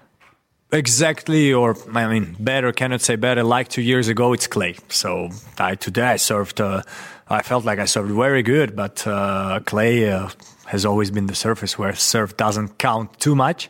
exactly, or I mean, better, cannot say better, like two years ago, it's clay. So I, today I served, uh, I felt like I served very good, but uh, clay uh, has always been the surface where serve doesn't count too much.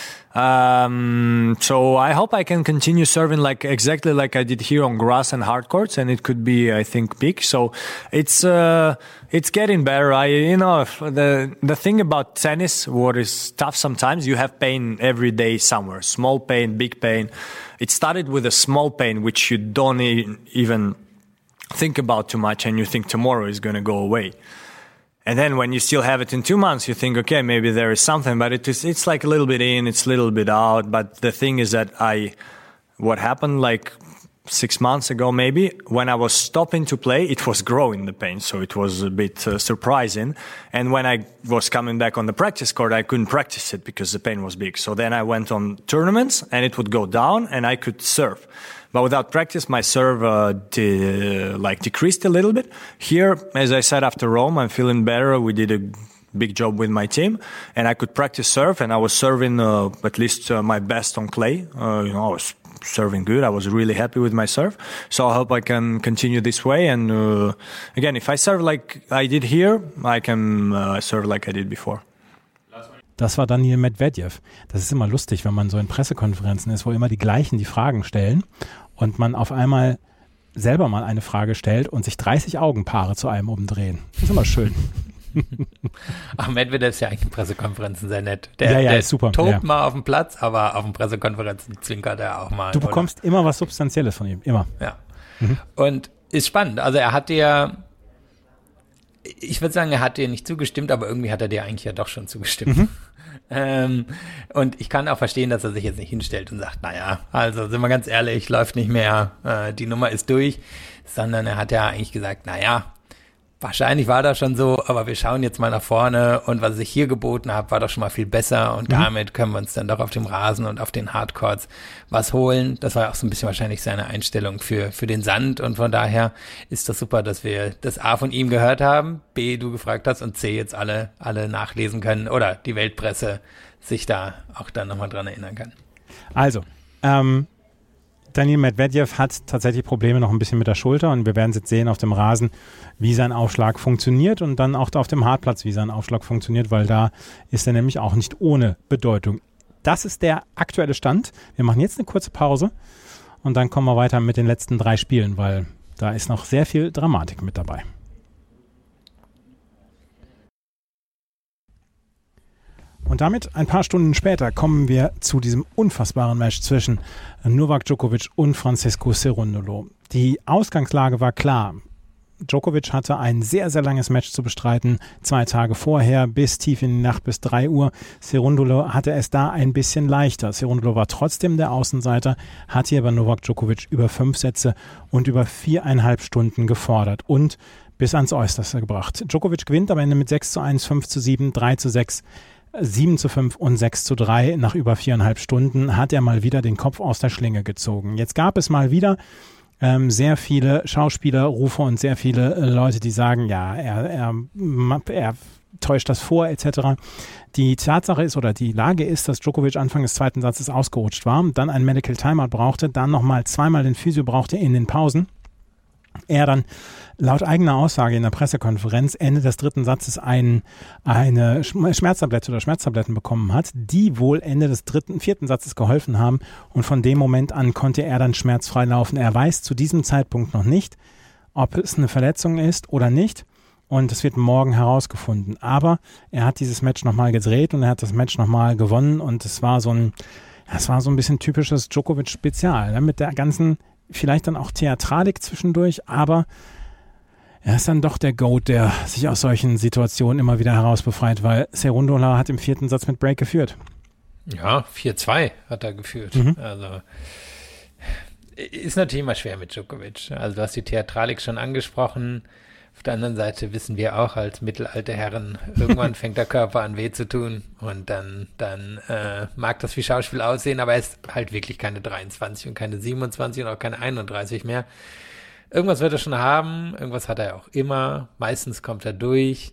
Um, so I hope I can continue serving like exactly like I did here on grass and hard courts, and it could be, I think, big. So it's uh, it's getting better. I, you know, the the thing about tennis, what is tough sometimes, you have pain every day somewhere. Small pain, big pain. It started with a small pain, which you don't even think about too much, and you think tomorrow is going to go away. And then when you still have it in two months, you think, okay, maybe there is something, but it is, it's like a little bit in, it's a little bit out. But the thing is that I, what happened like six months ago, maybe when I was stopping to play, it was growing the pain. So it was a bit uh, surprising. And when I was coming back on the practice court, I couldn't practice it because the pain was big. So then I went on tournaments and it would go down and I could serve. But without practice, my serve uh, de- like decreased a little bit. Here, as I said, after Rome, I'm feeling better. We did a big job with my team, and I could practice serve, and I was serving uh, at least uh, my best on clay. Uh, you know, I was serving good. I was really happy with my serve. So I hope I can continue this way. And uh, again, if I serve like I did here, I can uh, serve like I did before. Das war Daniil Medvedev. Das ist immer lustig, wenn man so in Pressekonferenzen ist, wo immer die gleichen die Fragen stellen und man auf einmal selber mal eine Frage stellt und sich dreißig Augenpaare zu einem umdrehen. Das ist immer schön. Ach, Medvedev ist ja eigentlich in Pressekonferenzen sehr nett. Der, ja, ja, der ist super. tobt ja. mal auf dem Platz, aber auf den Pressekonferenzen zwinkert er auch mal. Du bekommst oder? immer was Substanzielles von ihm, immer. Ja. Mhm. Und ist spannend. Also er hat dir, ich würde sagen, er hat dir nicht zugestimmt, aber irgendwie hat er dir eigentlich ja doch schon zugestimmt. Mhm. Ähm, und ich kann auch verstehen, dass er sich jetzt nicht hinstellt und sagt, naja, also sind wir ganz ehrlich, läuft nicht mehr, äh, die Nummer ist durch, sondern er hat ja eigentlich gesagt, naja, wahrscheinlich war das schon so, aber wir schauen jetzt mal nach vorne und was ich hier geboten habe, war doch schon mal viel besser und mhm. damit können wir uns dann doch auf dem Rasen und auf den Hardcourts was holen. Das war auch so ein bisschen wahrscheinlich seine Einstellung für für den Sand und von daher ist das super, dass wir das A von ihm gehört haben, B du gefragt hast und C jetzt alle alle nachlesen können oder die Weltpresse sich da auch dann nochmal dran erinnern kann. Also, ähm, Daniil Medvedev hat tatsächlich Probleme noch ein bisschen mit der Schulter und wir werden jetzt sehen auf dem Rasen, wie sein Aufschlag funktioniert und dann auch auf dem Hartplatz, wie sein Aufschlag funktioniert, weil da ist er nämlich auch nicht ohne Bedeutung. Das ist der aktuelle Stand. Wir machen jetzt eine kurze Pause und dann kommen wir weiter mit den letzten drei Spielen, weil da ist noch sehr viel Dramatik mit dabei. Und damit ein paar Stunden später kommen wir zu diesem unfassbaren Match zwischen Novak Djokovic und Francisco Cerundolo. Die Ausgangslage war klar. Djokovic hatte ein sehr, sehr langes Match zu bestreiten, zwei Tage vorher bis tief in die Nacht bis drei Uhr. Cerundolo hatte es da ein bisschen leichter. Cerundolo war trotzdem der Außenseiter, hat hier aber Novak Djokovic über fünf Sätze und über viereinhalb Stunden gefordert und bis ans Äußerste gebracht. Djokovic gewinnt am Ende mit sechs zu eins, fünf zu sieben, drei zu sechs, sieben zu fünf und sechs zu drei. Nach über viereinhalb Stunden hat er mal wieder den Kopf aus der Schlinge gezogen. Jetzt gab es mal wieder ähm, sehr viele Schauspielerrufe und sehr viele äh, Leute, die sagen, ja, er, er, er täuscht das vor et cetera. Die Tatsache ist oder die Lage ist, dass Djokovic Anfang des zweiten Satzes ausgerutscht war, dann ein Medical Timeout brauchte, dann nochmal zweimal den Physio brauchte in den Pausen. Er dann laut eigener Aussage in der Pressekonferenz Ende des dritten Satzes ein, eine Schmerztablette oder Schmerztabletten bekommen hat, die wohl Ende des dritten, vierten Satzes geholfen haben und von dem Moment an konnte er dann schmerzfrei laufen. Er weiß zu diesem Zeitpunkt noch nicht, ob es eine Verletzung ist oder nicht und es wird morgen herausgefunden. Aber er hat dieses Match nochmal gedreht und er hat das Match nochmal gewonnen und es war so ein, es war so ein bisschen typisches Djokovic-Spezial, ne? Mit der ganzen vielleicht dann auch Theatralik zwischendurch, aber er ist dann doch der Goat, der sich aus solchen Situationen immer wieder herausbefreit, weil Cerundolo hat im vierten Satz mit Break geführt. Ja, vier zwei hat er geführt. Mhm. Also ist natürlich immer schwer mit Djokovic. Also du hast die Theatralik schon angesprochen. Auf der anderen Seite wissen wir auch als mittelalte Herren, irgendwann fängt der Körper an weh zu tun und dann, dann äh, mag das wie Schauspiel aussehen, aber er ist halt wirklich keine dreiundzwanzig und keine siebenundzwanzig und auch keine einunddreißig mehr. Irgendwas wird er schon haben, irgendwas hat er auch immer, meistens kommt er durch.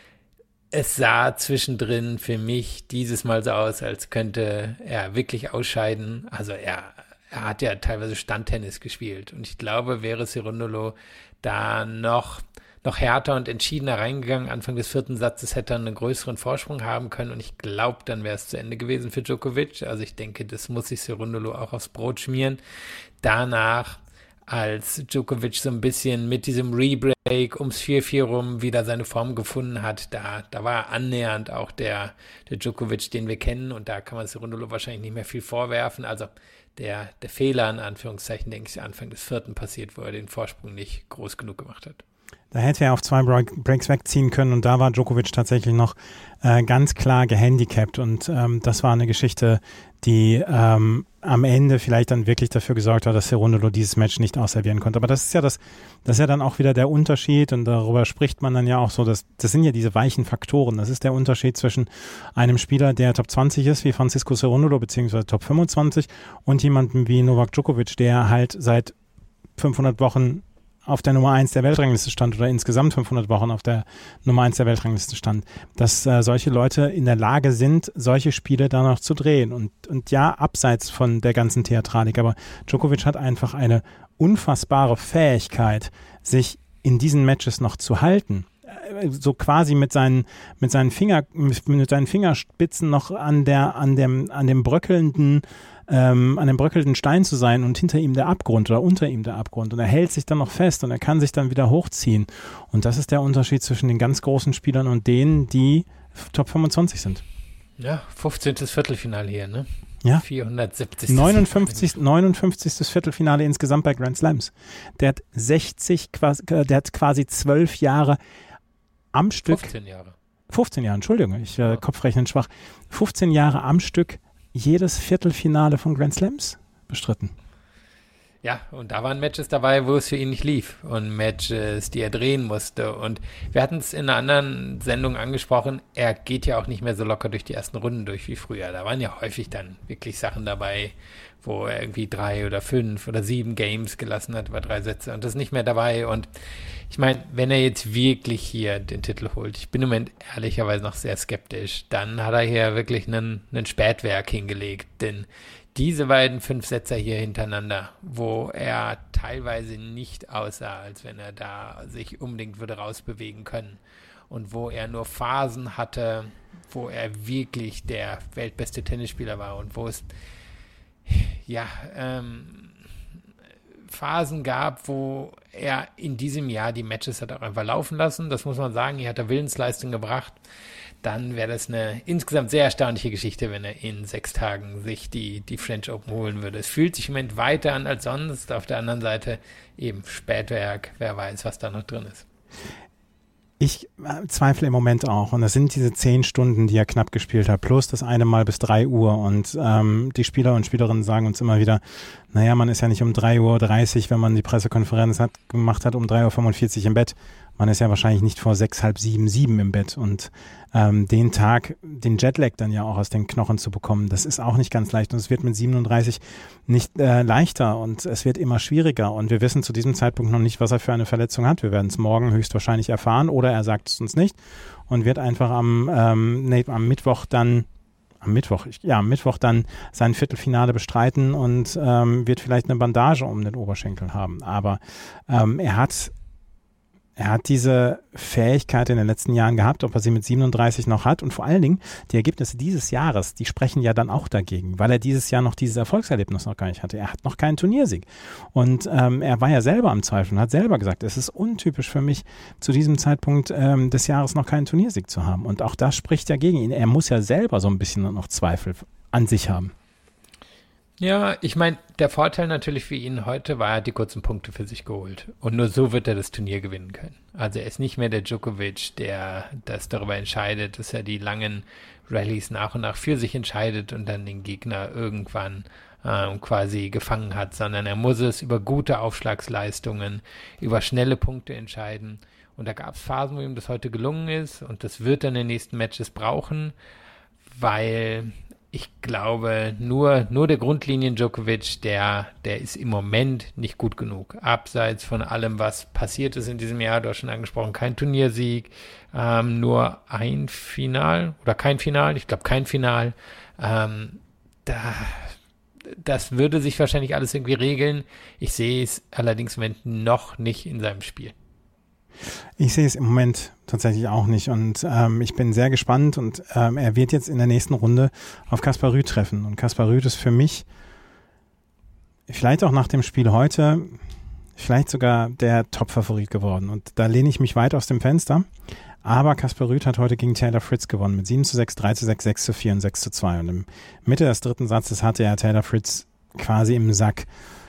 Es sah zwischendrin für mich dieses Mal so aus, als könnte er wirklich ausscheiden. Also er, er hat ja teilweise Standtennis gespielt und ich glaube, wäre Cerundolo da noch noch härter und entschiedener reingegangen. Anfang des vierten Satzes hätte er einen größeren Vorsprung haben können und ich glaube, dann wäre es zu Ende gewesen für Djokovic. Also ich denke, das muss sich Cerundolo auch aufs Brot schmieren. Danach, als Djokovic so ein bisschen mit diesem Rebreak ums vier vier rum wieder seine Form gefunden hat, da, da war er annähernd auch der, der Djokovic, den wir kennen und da kann man Cerundolo wahrscheinlich nicht mehr viel vorwerfen. Also der, der Fehler, in Anführungszeichen, denke ich, Anfang des vierten passiert, wo er den Vorsprung nicht groß genug gemacht hat. Da hätte er auf zwei Breaks wegziehen können und da war Djokovic tatsächlich noch äh, ganz klar gehandicapt und ähm, das war eine Geschichte, die ähm, am Ende vielleicht dann wirklich dafür gesorgt hat, dass Cerundolo dieses Match nicht ausservieren konnte. Aber das ist ja das, das ist ja dann auch wieder der Unterschied und darüber spricht man dann ja auch so, dass das sind ja diese weichen Faktoren. Das ist der Unterschied zwischen einem Spieler, der Top zwanzig ist, wie Francisco Cerundolo, beziehungsweise Top fünfundzwanzig und jemandem wie Novak Djokovic, der halt seit fünfhundert Wochen auf der Nummer eins der Weltrangliste stand oder insgesamt fünfhundert Wochen auf der Nummer eins der Weltrangliste stand, dass äh, solche Leute in der Lage sind, solche Spiele da noch zu drehen. Und, und ja, abseits von der ganzen Theatralik, aber Djokovic hat einfach eine unfassbare Fähigkeit, sich in diesen Matches noch zu halten. So quasi mit seinen, mit seinen Finger, mit seinen Fingerspitzen noch an der, an dem, an dem bröckelnden Ähm, an dem bröckelnden Stein zu sein und hinter ihm der Abgrund oder unter ihm der Abgrund und er hält sich dann noch fest und er kann sich dann wieder hochziehen und das ist der Unterschied zwischen den ganz großen Spielern und denen, die Top fünfundzwanzig sind. Ja, fünfzehntes Viertelfinale hier, ne? Ja. vierhundertsiebzig. neunundfünfzig. neunundfünfzigstes Viertelfinale insgesamt bei Grand Slams. Der hat sechzig, der hat quasi zwölf Jahre am Stück. fünfzehn Jahre. fünfzehn Jahre, Entschuldigung, ich äh, Kopfrechnen schwach. fünfzehn Jahre am Stück jedes Viertelfinale von Grand Slams bestritten. Ja, und da waren Matches dabei, wo es für ihn nicht lief und Matches, die er drehen musste. Und wir hatten es in einer anderen Sendung angesprochen, er geht ja auch nicht mehr so locker durch die ersten Runden durch wie früher. Da waren ja häufig dann wirklich Sachen dabei, wo er irgendwie drei oder fünf oder sieben Games gelassen hat über drei Sätze und das ist nicht mehr dabei. Und ich meine, wenn er jetzt wirklich hier den Titel holt, ich bin im Moment ehrlicherweise noch sehr skeptisch, dann hat er hier wirklich einen, einen Spätwerk hingelegt, denn diese beiden Fünfsetzer hier hintereinander, wo er teilweise nicht aussah, als wenn er da sich unbedingt würde rausbewegen können und wo er nur Phasen hatte, wo er wirklich der weltbeste Tennisspieler war und wo es ja ähm, Phasen gab, wo er in diesem Jahr die Matches hat auch einfach laufen lassen. Das muss man sagen, hier hat er Willensleistung gebracht. Dann wäre das eine insgesamt sehr erstaunliche Geschichte, wenn er in sechs Tagen sich die, die French Open holen würde. Es fühlt sich im Moment weiter an als sonst. Auf der anderen Seite eben Spätwerk. Wer weiß, was da noch drin ist. Ich zweifle im Moment auch. Und das sind diese zehn Stunden, die er knapp gespielt hat, plus das eine Mal bis drei Uhr. Und ähm, die Spieler und Spielerinnen sagen uns immer wieder, naja, man ist ja nicht um drei Uhr dreißig, wenn man die Pressekonferenz hat, gemacht hat, um drei Uhr fünfundvierzig im Bett. Man ist ja wahrscheinlich nicht vor sechs, halb sieben, sieben im Bett. Und ähm, den Tag, den Jetlag dann ja auch aus den Knochen zu bekommen, das ist auch nicht ganz leicht. Und es wird mit siebenunddreißig nicht äh, leichter und es wird immer schwieriger. Und wir wissen zu diesem Zeitpunkt noch nicht, was er für eine Verletzung hat. Wir werden es morgen höchstwahrscheinlich erfahren oder er sagt es uns nicht und wird einfach am, ähm, nee, am Mittwoch dann am Mittwoch, ja, am Mittwoch dann sein Viertelfinale bestreiten und ähm, wird vielleicht eine Bandage um den Oberschenkel haben. Aber ähm, er hat Er hat diese Fähigkeit in den letzten Jahren gehabt, ob er sie mit siebenunddreißig noch hat. Und vor allen Dingen, die Ergebnisse dieses Jahres, die sprechen ja dann auch dagegen, weil er dieses Jahr noch dieses Erfolgserlebnis noch gar nicht hatte. Er hat noch keinen Turniersieg. Und ähm, er war ja selber am Zweifeln und hat selber gesagt, es ist untypisch für mich, zu diesem Zeitpunkt ähm, des Jahres noch keinen Turniersieg zu haben. Und auch das spricht ja gegen ihn. Er muss ja selber so ein bisschen noch Zweifel an sich haben. Ja, ich meine, der Vorteil natürlich für ihn heute war, er hat die kurzen Punkte für sich geholt. Und nur so wird er das Turnier gewinnen können. Also er ist nicht mehr der Djokovic, der das darüber entscheidet, dass er die langen Rallyes nach und nach für sich entscheidet und dann den Gegner irgendwann ähm, quasi gefangen hat, sondern er muss es über gute Aufschlagsleistungen, über schnelle Punkte entscheiden. Und da gab es Phasen, wo ihm das heute gelungen ist und das wird er in den nächsten Matches brauchen, weil ich glaube, nur, nur der Grundlinien Djokovic, der, der ist im Moment nicht gut genug. Abseits von allem, was passiert ist in diesem Jahr, du hast schon angesprochen, kein Turniersieg, ähm, nur ein Final oder kein Final, ich glaube kein Final. Ähm, da, das würde sich wahrscheinlich alles irgendwie regeln. Ich sehe es allerdings im Moment noch nicht in seinem Spiel. Ich sehe es im Moment tatsächlich auch nicht und ähm, ich bin sehr gespannt und ähm, er wird jetzt in der nächsten Runde auf Kaspar Ruud treffen und Kaspar Ruud ist für mich vielleicht auch nach dem Spiel heute vielleicht sogar der Top-Favorit geworden und da lehne ich mich weit aus dem Fenster, aber Kaspar Ruud hat heute gegen Taylor Fritz gewonnen mit sieben zu sechs, drei zu sechs, sechs zu vier und sechs zu zwei und im Mitte des dritten Satzes hatte er Taylor Fritz quasi im Sack.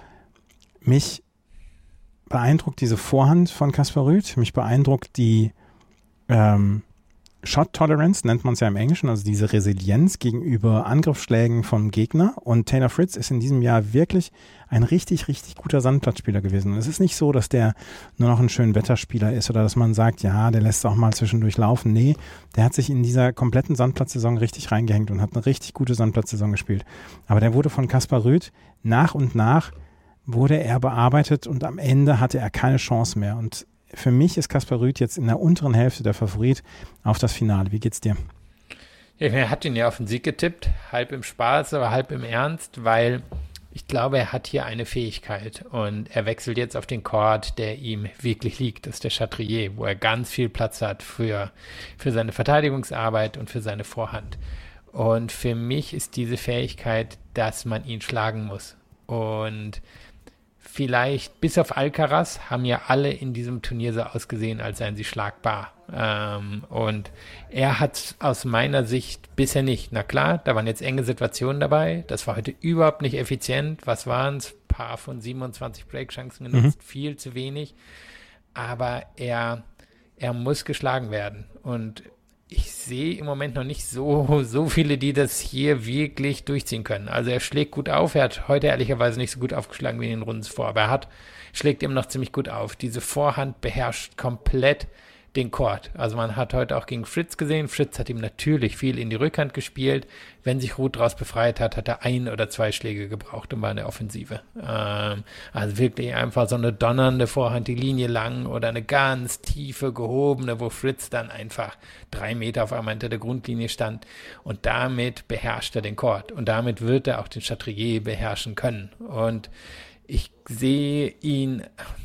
Mich beeindruckt diese Vorhand von Kaspar Ruud, mich beeindruckt die ähm, Shot Tolerance, nennt man es ja im Englischen, also diese Resilienz gegenüber Angriffsschlägen vom Gegner und Taylor Fritz ist in diesem Jahr wirklich ein richtig, richtig guter Sandplatzspieler gewesen und es ist nicht so, dass der nur noch ein schön Wetterspieler ist oder dass man sagt, ja, der lässt auch mal zwischendurch laufen, nee, der hat sich in dieser kompletten Sandplatzsaison richtig reingehängt und hat eine richtig gute Sandplatzsaison gespielt, aber der wurde von Kaspar Ruud nach und nach wurde er bearbeitet und am Ende hatte er keine Chance mehr. Und für mich ist Kaspar Ruud jetzt in der unteren Hälfte der Favorit auf das Finale. Wie geht's dir? Ja, er hat ihn ja auf den Sieg getippt, halb im Spaß, aber halb im Ernst, weil ich glaube, er hat hier eine Fähigkeit und er wechselt jetzt auf den Court, der ihm wirklich liegt. Das ist der Chatrier, wo er ganz viel Platz hat für, für seine Verteidigungsarbeit und für seine Vorhand. Und für mich ist diese Fähigkeit, dass man ihn schlagen muss. Und vielleicht, bis auf Alcaraz, haben ja alle in diesem Turnier so ausgesehen, als seien sie schlagbar. Ähm, und er hat aus meiner Sicht bisher nicht. Na klar, da waren jetzt enge Situationen dabei. Das war heute überhaupt nicht effizient. Was waren es? Ein paar von siebenundzwanzig Breakchancen genutzt. Mhm. Viel zu wenig. Aber er, er muss geschlagen werden. Und ich sehe im Moment noch nicht so, so viele, die das hier wirklich durchziehen können. Also er schlägt gut auf, er hat heute ehrlicherweise nicht so gut aufgeschlagen wie in den Runden zuvor, aber er hat, schlägt immer noch ziemlich gut auf. Diese Vorhand beherrscht komplett den Court. Also man hat heute auch gegen Fritz gesehen, Fritz hat ihm natürlich viel in die Rückhand gespielt. Wenn sich Ruud daraus befreit hat, hat er ein oder zwei Schläge gebraucht und war in der Offensive. Ähm, also wirklich einfach so eine donnernde Vorhand, die Linie lang oder eine ganz tiefe, gehobene, wo Fritz dann einfach drei Meter auf einmal hinter der Grundlinie stand und damit beherrscht er den Court und damit wird er auch den Chatrier beherrschen können. Und ich sehe ihn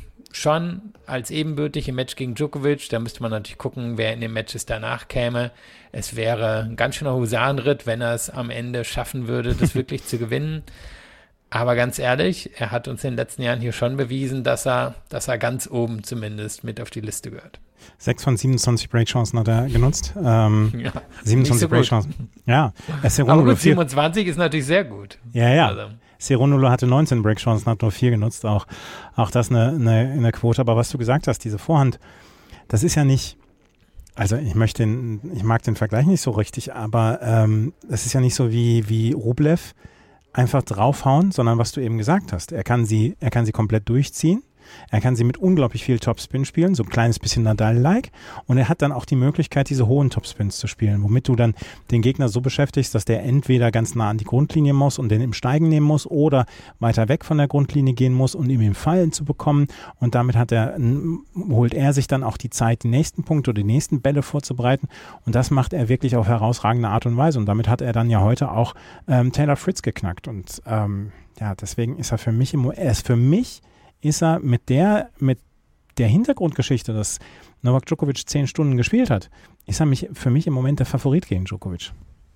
schon als ebenbürtig im Match gegen Djokovic. Da müsste man natürlich gucken, wer in den Matches danach käme. Es wäre ein ganz schöner Husarenritt, wenn er es am Ende schaffen würde, das wirklich zu gewinnen. Aber ganz ehrlich, er hat uns in den letzten Jahren hier schon bewiesen, dass er, dass er ganz oben zumindest mit auf die Liste gehört. Sechs von siebenundzwanzig Breakchancen hat er genutzt. Ähm, ja, siebenundzwanzig so Breakchancen. Ja. Aber gut, siebenundzwanzig ist natürlich sehr gut. Ja, ja. Also. Cerundolo hatte neunzehn Breakchancen, hat nur vier genutzt, auch, auch das eine, eine, eine Quote. Aber was du gesagt hast, diese Vorhand, das ist ja nicht, also ich möchte, den, ich mag den Vergleich nicht so richtig, aber ähm, das ist ja nicht so wie, wie Rublev einfach draufhauen, sondern was du eben gesagt hast, er kann sie, er kann sie komplett durchziehen. Er kann sie mit unglaublich viel Topspin spielen, so ein kleines bisschen Nadal-like. Und er hat dann auch die Möglichkeit, diese hohen Topspins zu spielen, womit du dann den Gegner so beschäftigst, dass der entweder ganz nah an die Grundlinie muss und den im Steigen nehmen muss oder weiter weg von der Grundlinie gehen muss, um ihm im Fallen zu bekommen. Und damit hat er, holt er sich dann auch die Zeit, die nächsten Punkte oder die nächsten Bälle vorzubereiten. Und das macht er wirklich auf herausragende Art und Weise. Und damit hat er dann ja heute auch ähm, Taylor Fritz geknackt. Und ähm, ja, deswegen ist er für mich, im, er ist für mich ist er mit der, mit der Hintergrundgeschichte, dass Novak Djokovic zehn Stunden gespielt hat, ist er mich, für mich im Moment der Favorit gegen Djokovic.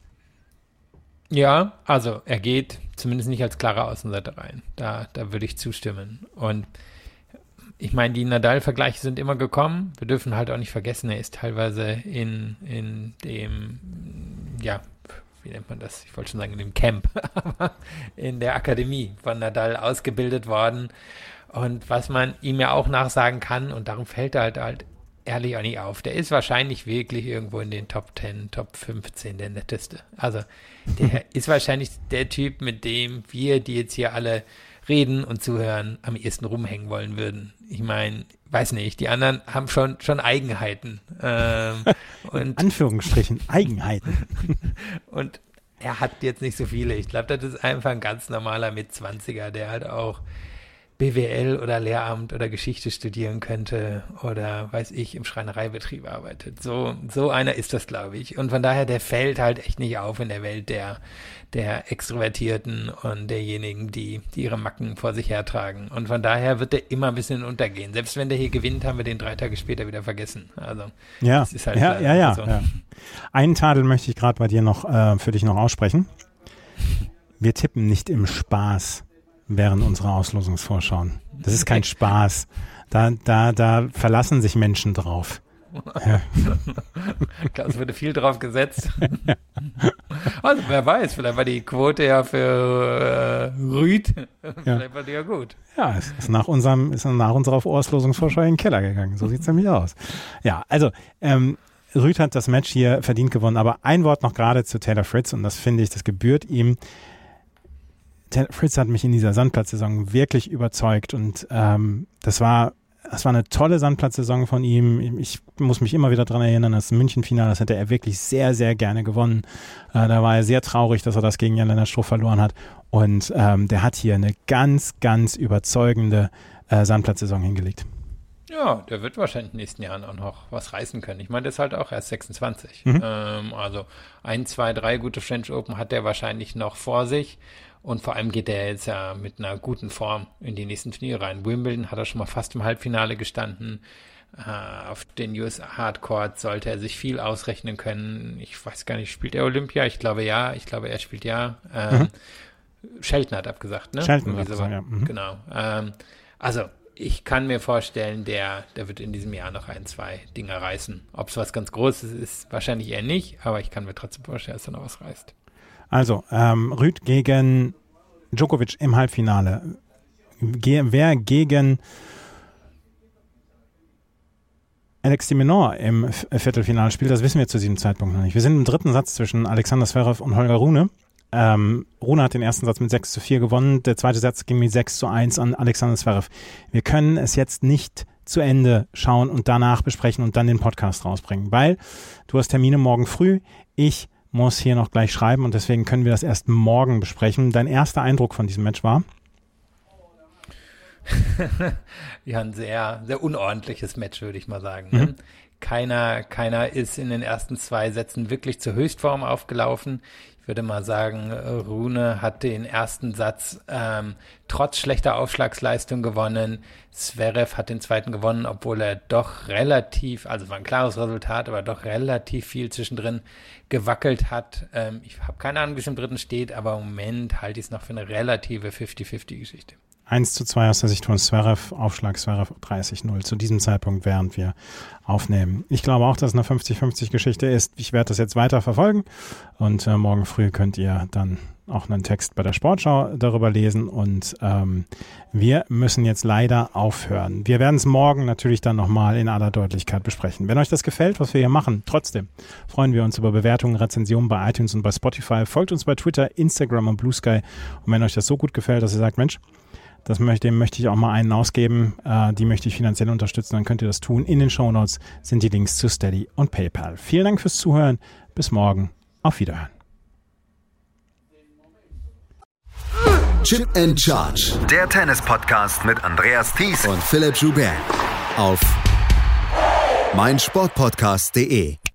Ja, also er geht zumindest nicht als klarer Außenseiter rein. Da, da würde ich zustimmen. Und ich meine, die Nadal-Vergleiche sind immer gekommen. Wir dürfen halt auch nicht vergessen, er ist teilweise in, in dem, ja, wie nennt man das? Ich wollte schon sagen in dem Camp, aber in der Akademie von Nadal ausgebildet worden. Und was man ihm ja auch nachsagen kann, und darum fällt er halt, halt ehrlich auch nicht auf, der ist wahrscheinlich wirklich irgendwo in den Top zehn, Top fünfzehn der netteste. Also der ist wahrscheinlich der Typ, mit dem wir, die jetzt hier alle reden und zuhören, am ehesten rumhängen wollen würden. Ich meine, weiß nicht, die anderen haben schon, schon Eigenheiten. Ähm, und in Anführungsstrichen, Eigenheiten. Und er hat jetzt nicht so viele. Ich glaube, das ist einfach ein ganz normaler Mitzwanziger, der halt auch B W L oder Lehramt oder Geschichte studieren könnte oder, weiß ich, im Schreinereibetrieb arbeitet. So, so einer ist das, glaube ich. Und von daher, der fällt halt echt nicht auf in der Welt der, der Extrovertierten und derjenigen, die, die ihre Macken vor sich hertragen. Und von daher wird der immer ein bisschen untergehen. Selbst wenn der hier gewinnt, haben wir den drei Tage später wieder vergessen. Also, ja, das ist halt ja, ja, ja, so. ja. Einen Tadel möchte ich gerade bei dir noch, äh, für dich noch aussprechen. Wir tippen nicht im Spaß während unserer Auslosungsvorschauen. Das ist kein Spaß. Da, da, da verlassen sich Menschen drauf. Ja. Klar, es wurde viel drauf gesetzt. Ja. Also wer weiß, vielleicht war die Quote ja für äh, Rüd, vielleicht ja. war die ja gut. Ja, es ist nach unserem, ist nach unserer Auslosungsvorschau in den Keller gegangen. So sieht es nämlich aus. Ja, also ähm, Rüd hat das Match hier verdient gewonnen, aber ein Wort noch gerade zu Taylor Fritz und das finde ich, das gebührt ihm. Fritz hat mich in dieser Sandplatzsaison wirklich überzeugt und ähm, das war das war eine tolle Sandplatzsaison von ihm. Ich muss mich immer wieder daran erinnern, das München-Finale, das hätte er wirklich sehr, sehr gerne gewonnen. Äh, da war er sehr traurig, dass er das gegen Jan-Lennart Struff verloren hat und ähm, der hat hier eine ganz, ganz überzeugende äh, Sandplatzsaison hingelegt. Ja, der wird wahrscheinlich in den nächsten Jahren auch noch was reißen können. Ich meine, der ist halt auch erst sechsundzwanzig. Mhm. Ähm, also ein, zwei, drei gute French Open hat der wahrscheinlich noch vor sich. Und vor allem geht er jetzt ja mit einer guten Form in die nächsten Turniere rein. Wimbledon hat er schon mal fast im Halbfinale gestanden. Äh, auf den U S Hardcourt sollte er sich viel ausrechnen können. Ich weiß gar nicht, spielt er Olympia? Ich glaube ja. Ich glaube, er spielt ja. Ähm, mhm. Shelton hat abgesagt, ne? Shelton hat abgesagt, ja. Mhm. Genau. Ähm, also, ich kann mir vorstellen, der, der wird in diesem Jahr noch ein, zwei Dinge reißen. Ob es was ganz Großes ist, wahrscheinlich eher nicht. Aber ich kann mir trotzdem vorstellen, dass er noch was reißt. Also, ähm, Rüd gegen Djokovic im Halbfinale. Ge- wer gegen Alex de Minaur im Viertelfinale spielt, das wissen wir zu diesem Zeitpunkt noch nicht. Wir sind im dritten Satz zwischen Alexander Zverev und Holger Rune. Ähm, Rune hat den ersten Satz mit sechs zu vier gewonnen, der zweite Satz ging mit sechs zu eins an Alexander Zverev. Wir können es jetzt nicht zu Ende schauen und danach besprechen und dann den Podcast rausbringen, weil du hast Termine morgen früh, ich muss hier noch gleich schreiben und deswegen können wir das erst morgen besprechen. Dein erster Eindruck von diesem Match war? Ja, ein sehr, sehr unordentliches Match, würde ich mal sagen. Mhm. Keiner, keiner ist in den ersten zwei Sätzen wirklich zur Höchstform aufgelaufen. Ich würde mal sagen, Rune hat den ersten Satz ähm, trotz schlechter Aufschlagsleistung gewonnen. Zverev hat den zweiten gewonnen, obwohl er doch relativ, also war ein klares Resultat, aber doch relativ viel zwischendrin gewackelt hat. Ähm, ich habe keine Ahnung, wie es im dritten steht, aber im Moment halte ich es noch für eine relative fünfzig fünfzig Geschichte. eins zu zwei aus der Sicht von Zverev, Aufschlag Zverev dreißig null zu diesem Zeitpunkt, während wir aufnehmen. Ich glaube auch, dass es eine fünfzig fünfzig Geschichte ist. Ich werde das jetzt weiter verfolgen und äh, morgen früh könnt ihr dann auch einen Text bei der Sportschau darüber lesen und ähm, wir müssen jetzt leider aufhören. Wir werden es morgen natürlich dann nochmal in aller Deutlichkeit besprechen. Wenn euch das gefällt, was wir hier machen, trotzdem freuen wir uns über Bewertungen, Rezensionen bei iTunes und bei Spotify. Folgt uns bei Twitter, Instagram und Blue Sky und wenn euch das so gut gefällt, dass ihr sagt, Mensch, Das möchte, dem möchte ich auch mal einen ausgeben. Äh, die möchte ich finanziell unterstützen. Dann könnt ihr das tun. In den Shownotes sind die Links zu Steady und PayPal. Vielen Dank fürs Zuhören. Bis morgen. Auf Wiederhören. Chip and Charge. Der Tennis-Podcast mit Andreas Thies und Philipp Joubert. Auf meinsportpodcast punkt de.